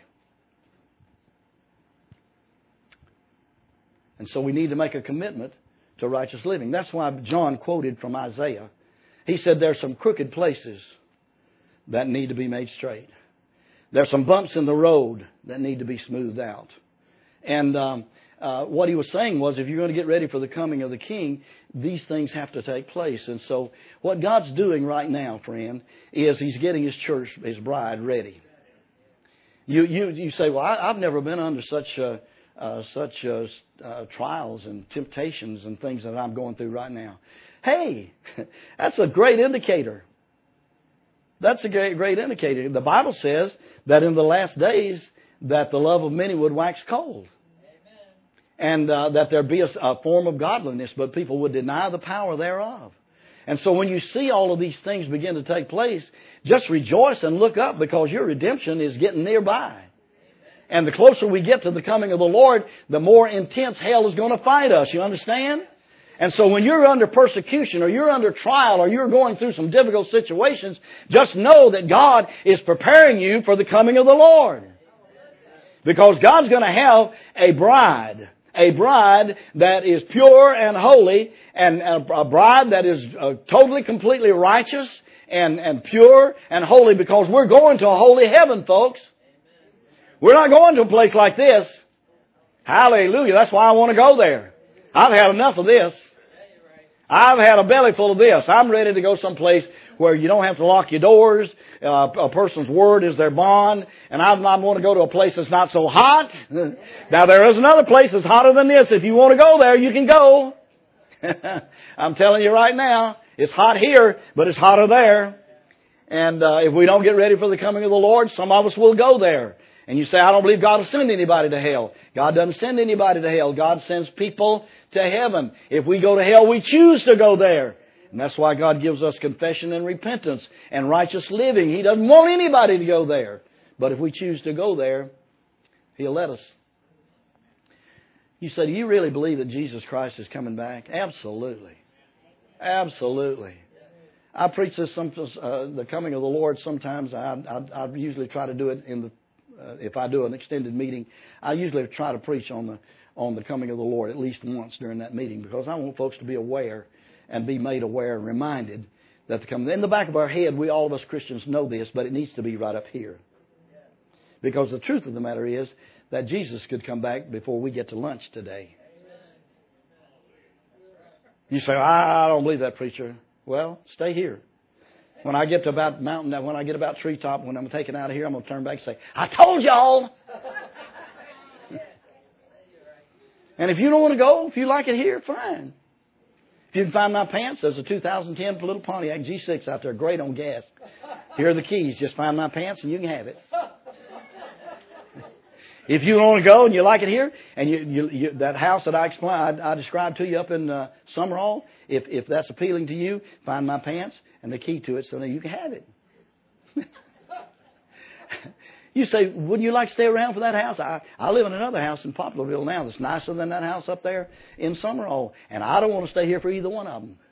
And so we need to make a commitment to righteous living. That's why John quoted from Isaiah. He said there's some crooked places that need to be made straight. There's some bumps in the road that need to be smoothed out. And um, uh, what he was saying was, if you're going to get ready for the coming of the King, these things have to take place. And so what God's doing right now, friend, is He's getting His church, His bride, ready. You you you say, well, I, I've never been under such uh, uh, such uh, uh, trials and temptations and things that I'm going through right now. Hey, that's a great indicator. That's a great, great indicator. The Bible says that in the last days that the love of many would wax cold. Amen. And uh, that there be a, a form of godliness, but people would deny the power thereof. And so when you see all of these things begin to take place, just rejoice and look up because your redemption is getting nearby. Amen. And the closer we get to the coming of the Lord, the more intense hell is going to fight us. You understand? And so when you're under persecution or you're under trial or you're going through some difficult situations, just know that God is preparing you for the coming of the Lord. Because God's going to have a bride, a bride that is pure and holy, and a bride that is uh, totally, completely righteous and, and pure and holy, because we're going to a holy heaven, folks. We're not going to a place like this. Hallelujah. That's why I want to go there. I've had enough of this. I've had a belly full of this. I'm ready to go someplace where you don't have to lock your doors. Uh, a person's word is their bond. And I, I want to go to a place that's not so hot. Now, there is another place that's hotter than this. If you want to go there, you can go. I'm telling you right now, it's hot here, but it's hotter there. And uh, if we don't get ready for the coming of the Lord, some of us will go there. And you say, I don't believe God will send anybody to hell. God doesn't send anybody to hell. God sends people to heaven. If we go to hell, we choose to go there. And that's why God gives us confession and repentance and righteous living. He doesn't want anybody to go there. But if we choose to go there, He'll let us. You say, do you really believe that Jesus Christ is coming back? Absolutely. Absolutely. I preach this, some, uh, the coming of the Lord. Sometimes I, I, I usually try to do it in the Uh, if I do an extended meeting, I usually try to preach on the on the coming of the Lord at least once during that meeting, because I want folks to be aware and be made aware and reminded that the coming. In the back of our head, we all of us Christians know this, but it needs to be right up here. Because the truth of the matter is that Jesus could come back before we get to lunch today. You say, I don't believe that, preacher. Well, stay here. When I get to about mountain, when I get about treetop, when I'm taken out of here, I'm going to turn back and say, I told y'all. And if you don't want to go, if you like it here, fine. If you can find my pants, there's a two thousand ten little Pontiac G six out there, great on gas. Here are the keys. Just find my pants and you can have it. If you want to go and you like it here, and you, you, you, that house that I explained, I, I described to you up in uh, Summerall, if, if that's appealing to you, find my pants and the key to it so that you can have it. You say, wouldn't you like to stay around for that house? I, I live in another house in Poplarville now that's nicer than that house up there in Summerall. And I don't want to stay here for either one of them.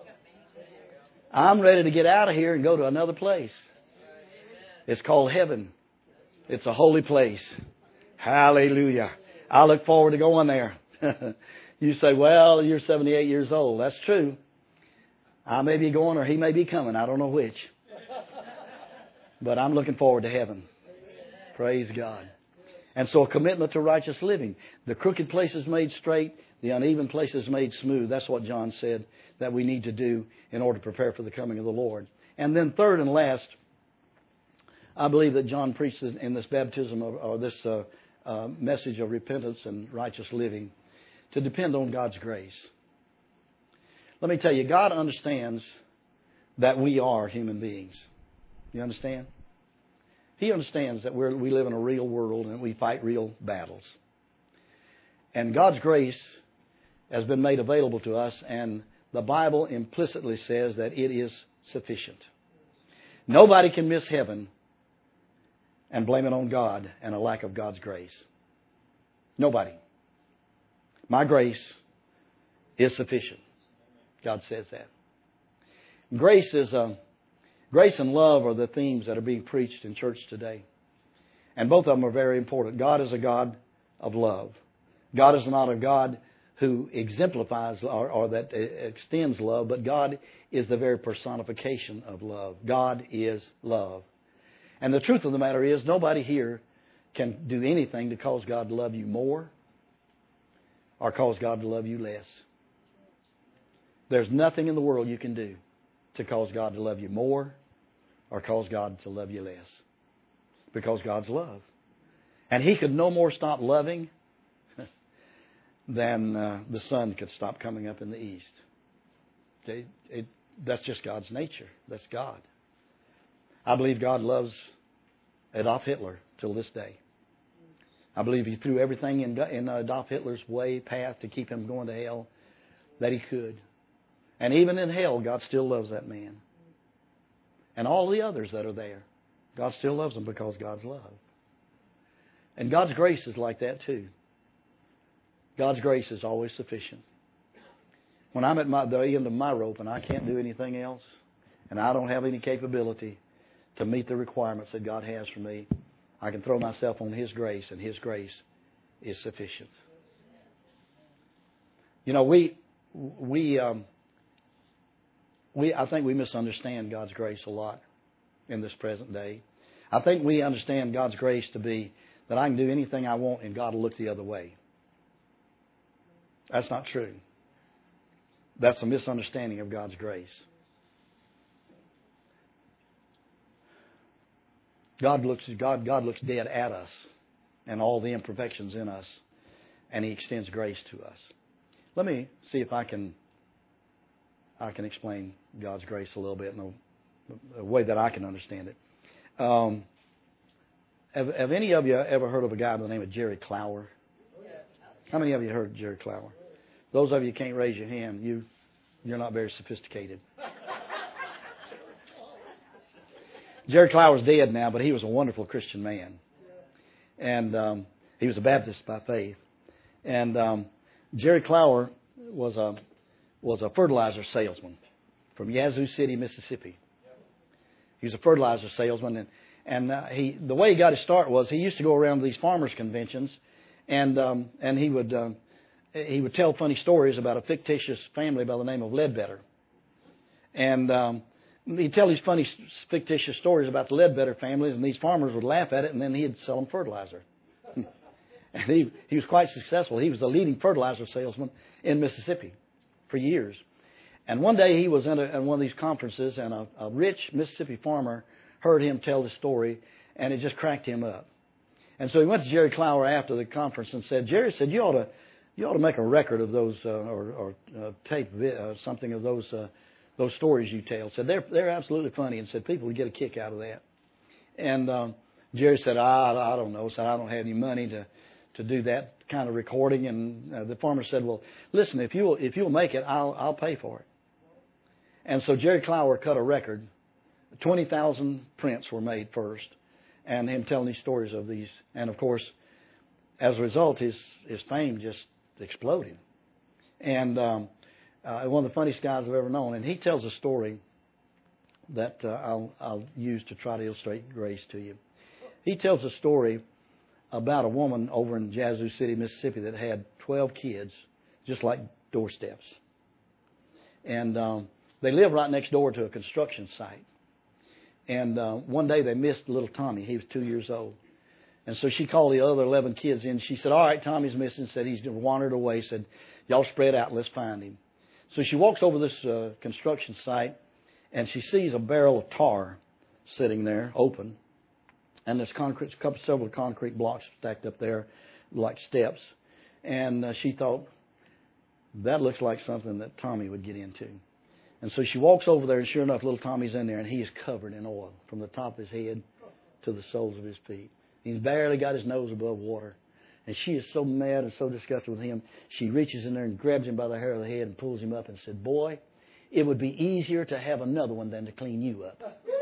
I'm ready to get out of here and go to another place. It's called heaven. It's a holy place. Hallelujah. I look forward to going there. You say, well, you're seventy-eight years old. That's true. I may be going or he may be coming. I don't know which. But I'm looking forward to heaven. Praise God. And so a commitment to righteous living. The crooked places made straight, the uneven places made smooth. That's what John said that we need to do in order to prepare for the coming of the Lord. And then third and last, I believe that John preached in this baptism of, or this uh, uh, message of repentance and righteous living to depend on God's grace. Let me tell you, God understands that we are human beings. You understand? He understands that we're, we live in a real world and we fight real battles. And God's grace has been made available to us, and the Bible implicitly says that it is sufficient. Nobody can miss heaven and blame it on God and a lack of God's grace. Nobody. My grace is sufficient. God says that. Grace is a... Grace and love are the themes that are being preached in church today. And both of them are very important. God is a God of love. God is not a God who exemplifies or, or that extends love, but God is the very personification of love. God is love. And the truth of the matter is, nobody here can do anything to cause God to love you more or cause God to love you less. There's nothing in the world you can do to cause God to love you more or cause God to love you less. Because God's love. And He could no more stop loving than uh, the sun could stop coming up in the east. Okay? It, that's just God's nature. That's God. I believe God loves Adolf Hitler till this day. I believe He threw everything in, in Adolf Hitler's way, path to keep him going to hell that He could. And even in hell, God still loves that man. And all the others that are there, God still loves them because God's love. And God's grace is like that too. God's grace is always sufficient. When I'm at my, the end of my rope and I can't do anything else, and I don't have any capability to meet the requirements that God has for me, I can throw myself on His grace, and His grace is sufficient. You know, we we. Um, We, I think we misunderstand God's grace a lot in this present day. I think we understand God's grace to be that I can do anything I want and God will look the other way. That's not true. That's a misunderstanding of God's grace. God looks, God, God looks dead at us and all the imperfections in us, and He extends grace to us. Let me see if I can I can explain God's grace a little bit in a, a way that I can understand it. Um, have, have any of you ever heard of a guy by the name of Jerry Clower? How many of you heard of Jerry Clower? Those of you who can't raise your hand, you, you're not very sophisticated. Jerry Clower's dead now, but he was a wonderful Christian man. And um, he was a Baptist by faith. And um, Jerry Clower was a was a fertilizer salesman from Yazoo City, Mississippi. He was a fertilizer salesman, and and uh, he the way he got his start was he used to go around to these farmers' conventions, and um, and he would um, he would tell funny stories about a fictitious family by the name of Ledbetter, and um, he'd tell these funny fictitious stories about the Ledbetter families, and these farmers would laugh at it, and then he'd sell them fertilizer. And he he was quite successful. He was the leading fertilizer salesman in Mississippi for years. And one day he was in, a, in one of these conferences, and a, a rich Mississippi farmer heard him tell the story, and it just cracked him up. And so he went to Jerry Clower after the conference and said, Jerry said, you ought to You ought to make a record of those, uh, or, or uh, tape uh, something of those uh, those stories you tell. Said they're they're absolutely funny, and said people would get a kick out of that. And um, Jerry said, I, I don't know. Said I don't have any money to, to do that kind of recording. And uh, the farmer said, well, listen, if you'll if you'll make it, I'll I'll pay for it. And so Jerry Clower cut a record. Twenty thousand prints were made first, and him telling these stories of these. And of course, as a result, his his fame just exploded. And um, uh, one of the funniest guys I've ever known. And he tells a story that uh, I'll, I'll use to try to illustrate grace to you. He tells a story about a woman over in Yazoo City, Mississippi, that had twelve kids, just like doorsteps. And um, they lived right next door to a construction site. And uh, one day they missed little Tommy. He was two years old. And so she called the other eleven kids in. She said, all right, Tommy's missing. Said he's wandered away. Said, y'all spread out. Let's find him. So she walks over this uh, construction site, and she sees a barrel of tar sitting there, open. And there's concrete, several concrete blocks stacked up there like steps. And uh, she thought, that looks like something that Tommy would get into. And so she walks over there, and sure enough, little Tommy's in there, and he is covered in oil from the top of his head to the soles of his feet. He's barely got his nose above water. And she is so mad and so disgusted with him, she reaches in there and grabs him by the hair of the head and pulls him up and said, boy, it would be easier to have another one than to clean you up.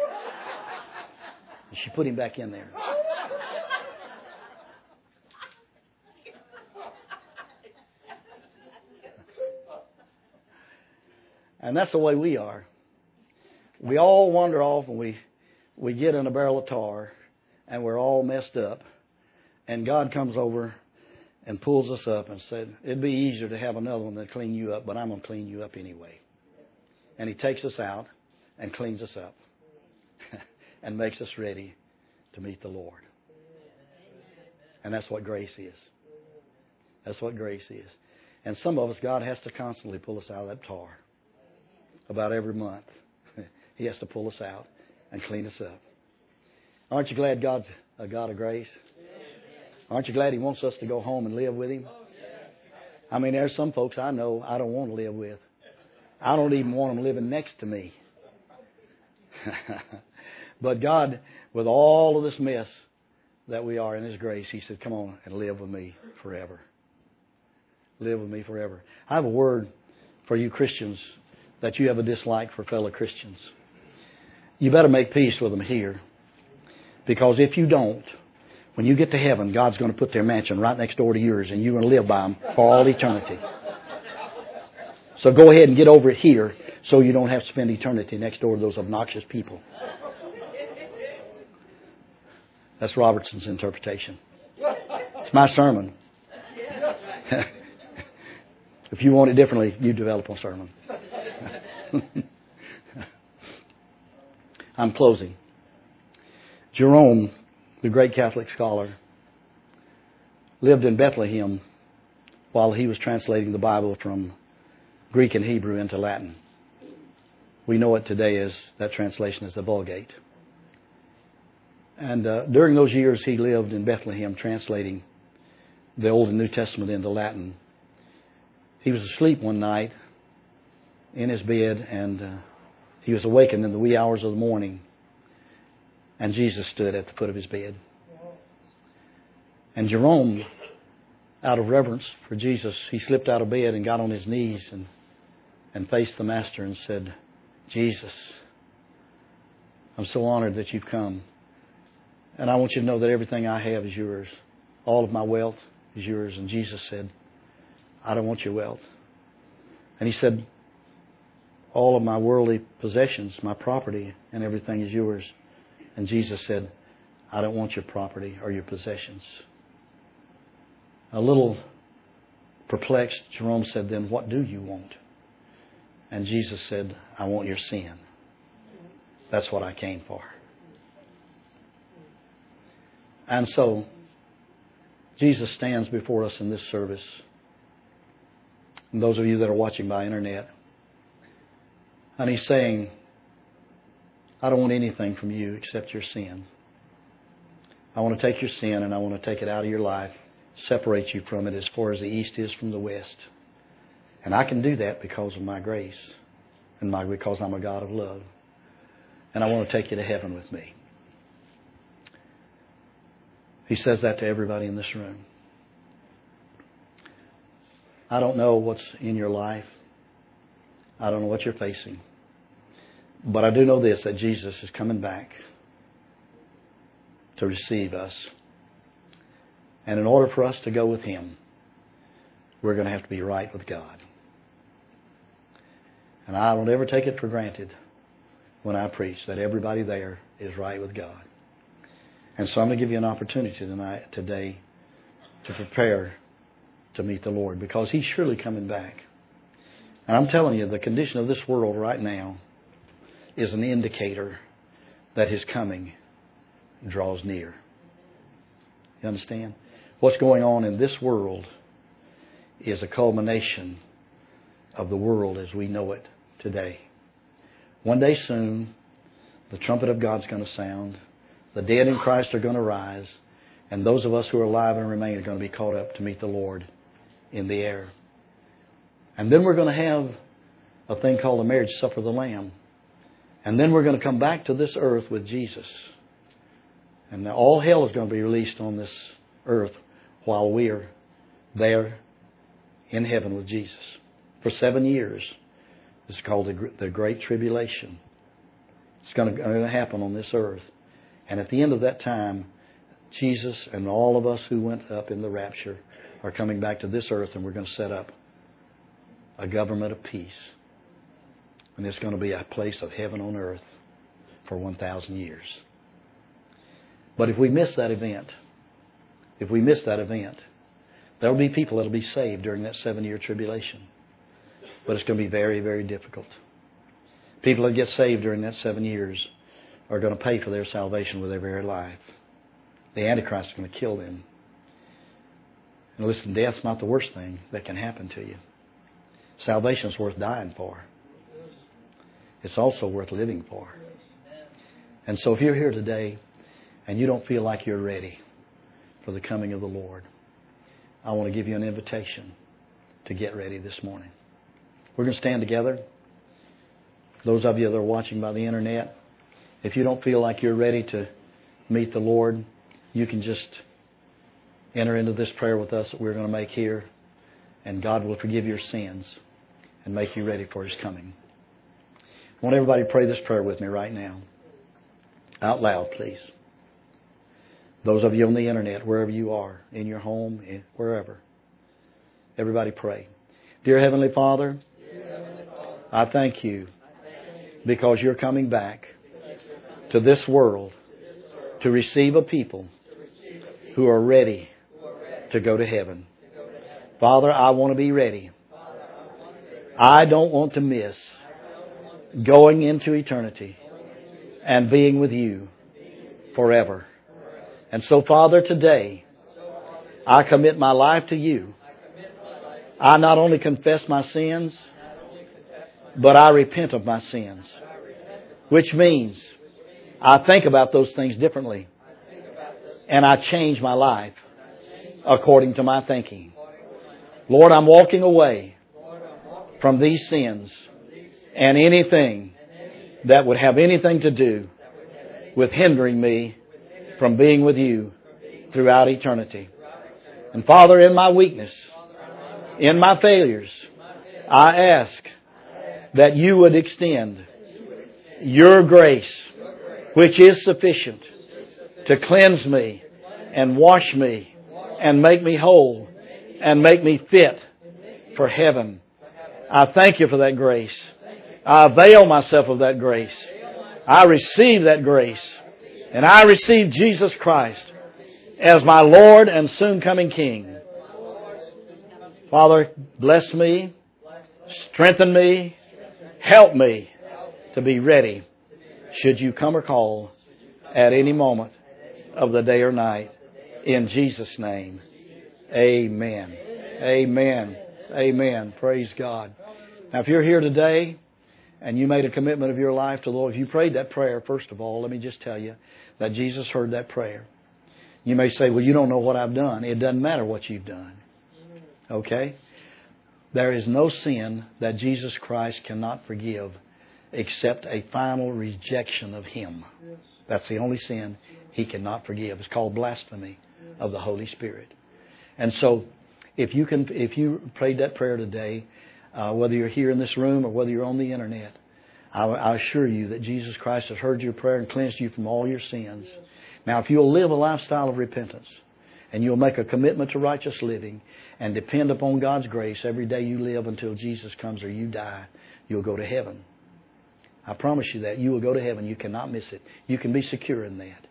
And she put him back in there. And that's the way we are. We all wander off and we, we get in a barrel of tar and we're all messed up. And God comes over and pulls us up and said, it'd be easier to have another one than clean you up, but I'm going to clean you up anyway. And He takes us out and cleans us up and makes us ready to meet the Lord. And that's what grace is. That's what grace is. And some of us, God has to constantly pull us out of that tar. About every month, He has to pull us out and clean us up. Aren't you glad God's a God of grace? Aren't you glad He wants us to go home and live with Him? I mean, there's some folks I know I don't want to live with. I don't even want them living next to me. But God, with all of this mess that we are in His grace, He said, come on and live with me forever. Live with me forever. I have a word for you Christians that you have a dislike for fellow Christians. You better make peace with them here. Because if you don't, when you get to heaven, God's going to put their mansion right next door to yours, and you're going to live by them for all eternity. So go ahead and get over it here so you don't have to spend eternity next door to those obnoxious people. That's Robertson's interpretation. It's my sermon. If you want it differently, you develop a sermon. I'm closing. Jerome, the great Catholic scholar, lived in Bethlehem while he was translating the Bible from Greek and Hebrew into Latin. We know it today as, that translation is the Vulgate. And uh, during those years he lived in Bethlehem translating the Old and New Testament into Latin. He was asleep one night in his bed, and uh, he was awakened in the wee hours of the morning, and Jesus stood at the foot of his bed. And Jerome, out of reverence for Jesus, he slipped out of bed and got on his knees and, and faced the Master and said, Jesus, I'm so honored that you've come. And I want you to know that everything I have is yours. All of my wealth is yours. And Jesus said, I don't want your wealth. And he said, all of my worldly possessions, my property and everything is yours. And Jesus said, I don't want your property or your possessions. A little perplexed, Jerome said, then what do you want? And Jesus said, I want your sin. That's what I came for. And so, Jesus stands before us in this service. And those of you that are watching by internet. And He's saying, I don't want anything from you except your sin. I want to take your sin and I want to take it out of your life separate you from it as far as the east is from the west. And I can do that because of my grace and my, because I'm a God of love. And I want to take you to heaven with me. He says that to everybody in this room. I don't know what's in your life. I don't know what you're facing. But I do know this, that Jesus is coming back to receive us. And in order for us to go with Him, we're going to have to be right with God. And I don't ever take it for granted when I preach that everybody there is right with God. And so I'm going to give you an opportunity tonight, today, to prepare to meet the Lord, because He's surely coming back. And I'm telling you, the condition of this world right now is an indicator that His coming draws near. You understand? What's going on in this world is a culmination of the world as we know it today. One day soon, the trumpet of God's going to sound. The dead in Christ are going to rise. And those of us who are alive and remain are going to be caught up to meet the Lord in the air. And then we're going to have a thing called the marriage supper of the Lamb. And then we're going to come back to this earth with Jesus. And all hell is going to be released on this earth while we are there in heaven with Jesus. For seven years. It's called the, the Great Tribulation. It's going to, going to happen on this earth. And at the end of that time, Jesus and all of us who went up in the rapture are coming back to this earth, and we're going to set up a government of peace. And it's going to be a place of heaven on earth for one thousand years. But if we miss that event, if we miss that event, there will be people that will be saved during that seven-year tribulation. But it's going to be very, very difficult. People that get saved during that seven years are going to pay for their salvation with their very life. The Antichrist is going to kill them. And listen, death's not the worst thing that can happen to you. Salvation's worth dying for. It's also worth living for. And so if you're here today and you don't feel like you're ready for the coming of the Lord, I want to give you an invitation to get ready this morning. We're going to stand together. Those of you that are watching by the internet, if you don't feel like you're ready to meet the Lord, you can just enter into this prayer with us that we're going to make here, and God will forgive your sins and make you ready for His coming. I want everybody to pray this prayer with me right now. Out loud, please. Those of you on the internet, wherever you are, in your home, wherever. Everybody pray. Dear Heavenly Father, I thank you because you're coming back to this world to receive a people who are ready to go to heaven. Father, I want to be ready. I don't want to miss going into eternity and being with you forever. And so, Father, today I commit my life to you. I not only confess my sins, but I repent of my sins. Which means I think about those things differently. And I change my life according to my thinking. Lord, I'm walking away from these sins and anything that would have anything to do with hindering me from being with you throughout eternity. And Father, in my weakness, in my failures, I ask that you would extend your grace, which is sufficient to cleanse me and wash me and make me whole and make me fit for heaven. I thank you for that grace. I avail myself of that grace. I receive that grace. And I receive Jesus Christ as my Lord and soon coming King. Father, bless me, strengthen me, help me to be ready should you come or call at any moment of the day or night. In Jesus' name, amen. Amen. Amen. Praise God. Now, if you're here today and you made a commitment of your life to the Lord, if you prayed that prayer, first of all, let me just tell you that Jesus heard that prayer. You may say, well, you don't know what I've done. It doesn't matter what you've done. Okay? There is no sin that Jesus Christ cannot forgive except a final rejection of Him. That's the only sin He cannot forgive. It's called blasphemy of the Holy Spirit. And so, if you can, if you prayed that prayer today, uh, whether you're here in this room or whether you're on the internet, I, I assure you that Jesus Christ has heard your prayer and cleansed you from all your sins. Now, if you'll live a lifestyle of repentance and you'll make a commitment to righteous living and depend upon God's grace every day you live until Jesus comes or you die, you'll go to heaven. I promise you that. You will go to heaven. You cannot miss it. You can be secure in that.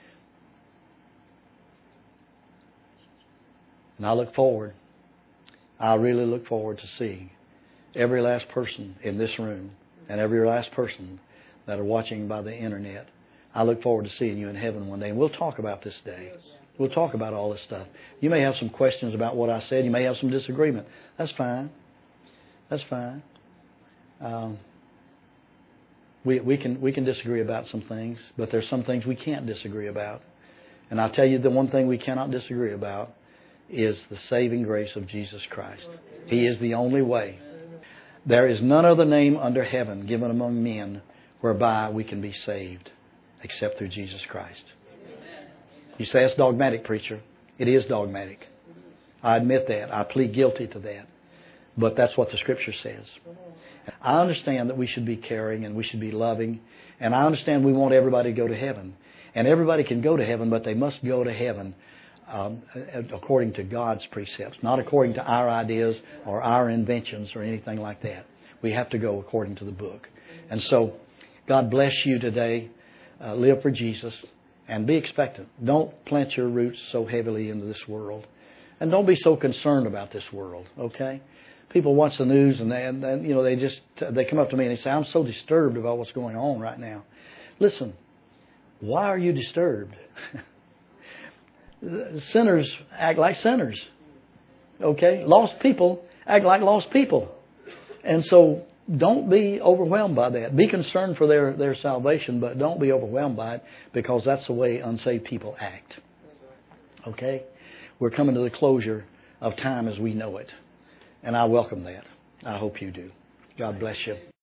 And I look forward, I really look forward to seeing every last person in this room and every last person that are watching by the internet. I look forward to seeing you in heaven one day. And we'll talk about this day. We'll talk about all this stuff. You may have some questions about what I said. You may have some disagreement. That's fine. That's fine. Um, we we can we can disagree about some things, but there's some things we can't disagree about. And I'll tell you the one thing we cannot disagree about is the saving grace of Jesus Christ. He is the only way. There is none other name under heaven given among men whereby we can be saved except through Jesus Christ. You say it's dogmatic, preacher. It is dogmatic. I admit that. I plead guilty to that. But that's what the Scripture says. I understand that we should be caring and we should be loving. And I understand we want everybody to go to heaven. And everybody can go to heaven, but they must go to heaven um, according to God's precepts, not according to our ideas or our inventions or anything like that. We have to go according to the book. And so, God bless you today. Uh, live for Jesus and be expectant. Don't plant your roots so heavily into this world. And don't be so concerned about this world, okay? People watch the news and, they, and, and you know they just they come up to me and they say, I'm so disturbed about what's going on right now. Listen, why are you disturbed? Sinners act like sinners, okay? Lost people act like lost people. And so don't be overwhelmed by that. Be concerned for their, their salvation, but don't be overwhelmed by it because that's the way unsaved people act. Okay? We're coming to the closure of time as we know it. And I welcome that. I hope you do. God bless you.